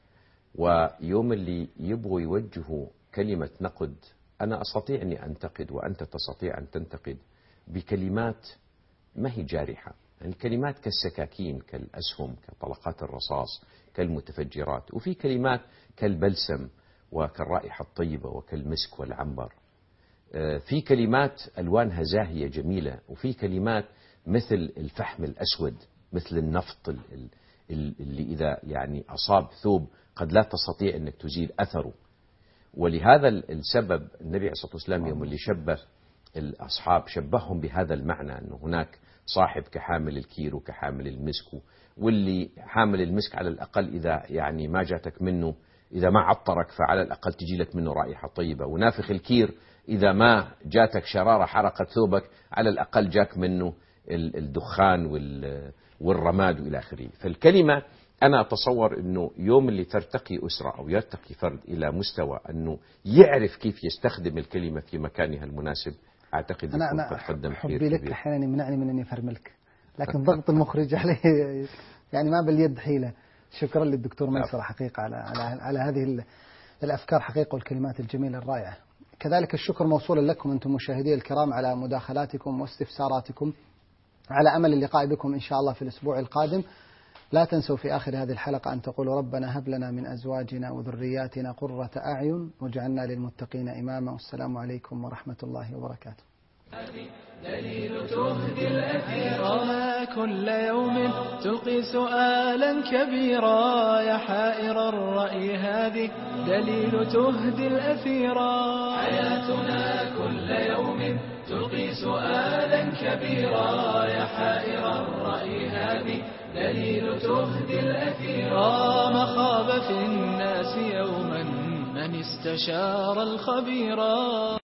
ويوم اللي يبغوا يوجهوا كلمة نقد، أنا أستطيع أني أنتقد وأنت تستطيع أن تنتقد بكلمات ما هي جارحة، يعني كلمات كالسكاكين، كالأسهم، كطلقات الرصاص، كالمتفجرات. وفي كلمات كالبلسم وكالرائحة الطيبة وكالمسك والعنبر. في كلمات ألوانها زاهية جميلة، وفي كلمات مثل الفحم الأسود، مثل النفط اللي إذا يعني أصاب ثوب قد لا تستطيع أنك تزيل أثره. ولهذا السبب النبي عليه الصلاة والسلام يوم اللي شبه الأصحاب شبههم بهذا المعنى، أنه هناك صاحب كحامل الكير وكحامل المسك، واللي حامل المسك على الأقل إذا يعني ما جاتك منه، إذا ما عطرك فعلى الأقل تجي لك منه رائحة طيبة. ونافخ الكير إذا ما جاتك شرارة حرقت ثوبك على الأقل جاك منه الدخان والرماد إلى آخره. فالكلمة أنا أتصور أنه يوم اللي ترتقي أسرة أو يرتقي فرد إلى مستوى أنه يعرف كيف يستخدم الكلمة في مكانها المناسب، أعتقد أنا يكون أنا قد قدم خير حبي لك أحيانا يمنعني من أني أفرملك، لكن ضغط المخرج عليه يعني ما باليد حيلة. شكرا للدكتور ميسر حقيقة على على على هذه الأفكار حقيقة والكلمات الجميلة الرائعة. كذلك الشكر موصول لكم أنتم مشاهدي الكرام على مداخلاتكم واستفساراتكم، على أمل اللقاء بكم إن شاء الله في الأسبوع القادم. لا تنسوا في آخر هذه الحلقة أن تقولوا ربنا هب لنا من أزواجنا وذرياتنا قرة أعين واجعلنا للمتقين إماما. والسلام عليكم ورحمة الله وبركاته. دليل تهدي الأثيرا كل يوم تلقي سؤالا كبيرا يا حائر الرأي هذه دليل تهدي الأثيرا. حياتنا كل يوم تلقي سؤالا كبيرا يا حائر الرأي هذه دليل تهدي الأثيرا. مخاب في الناس يوما من استشار الخبيرا.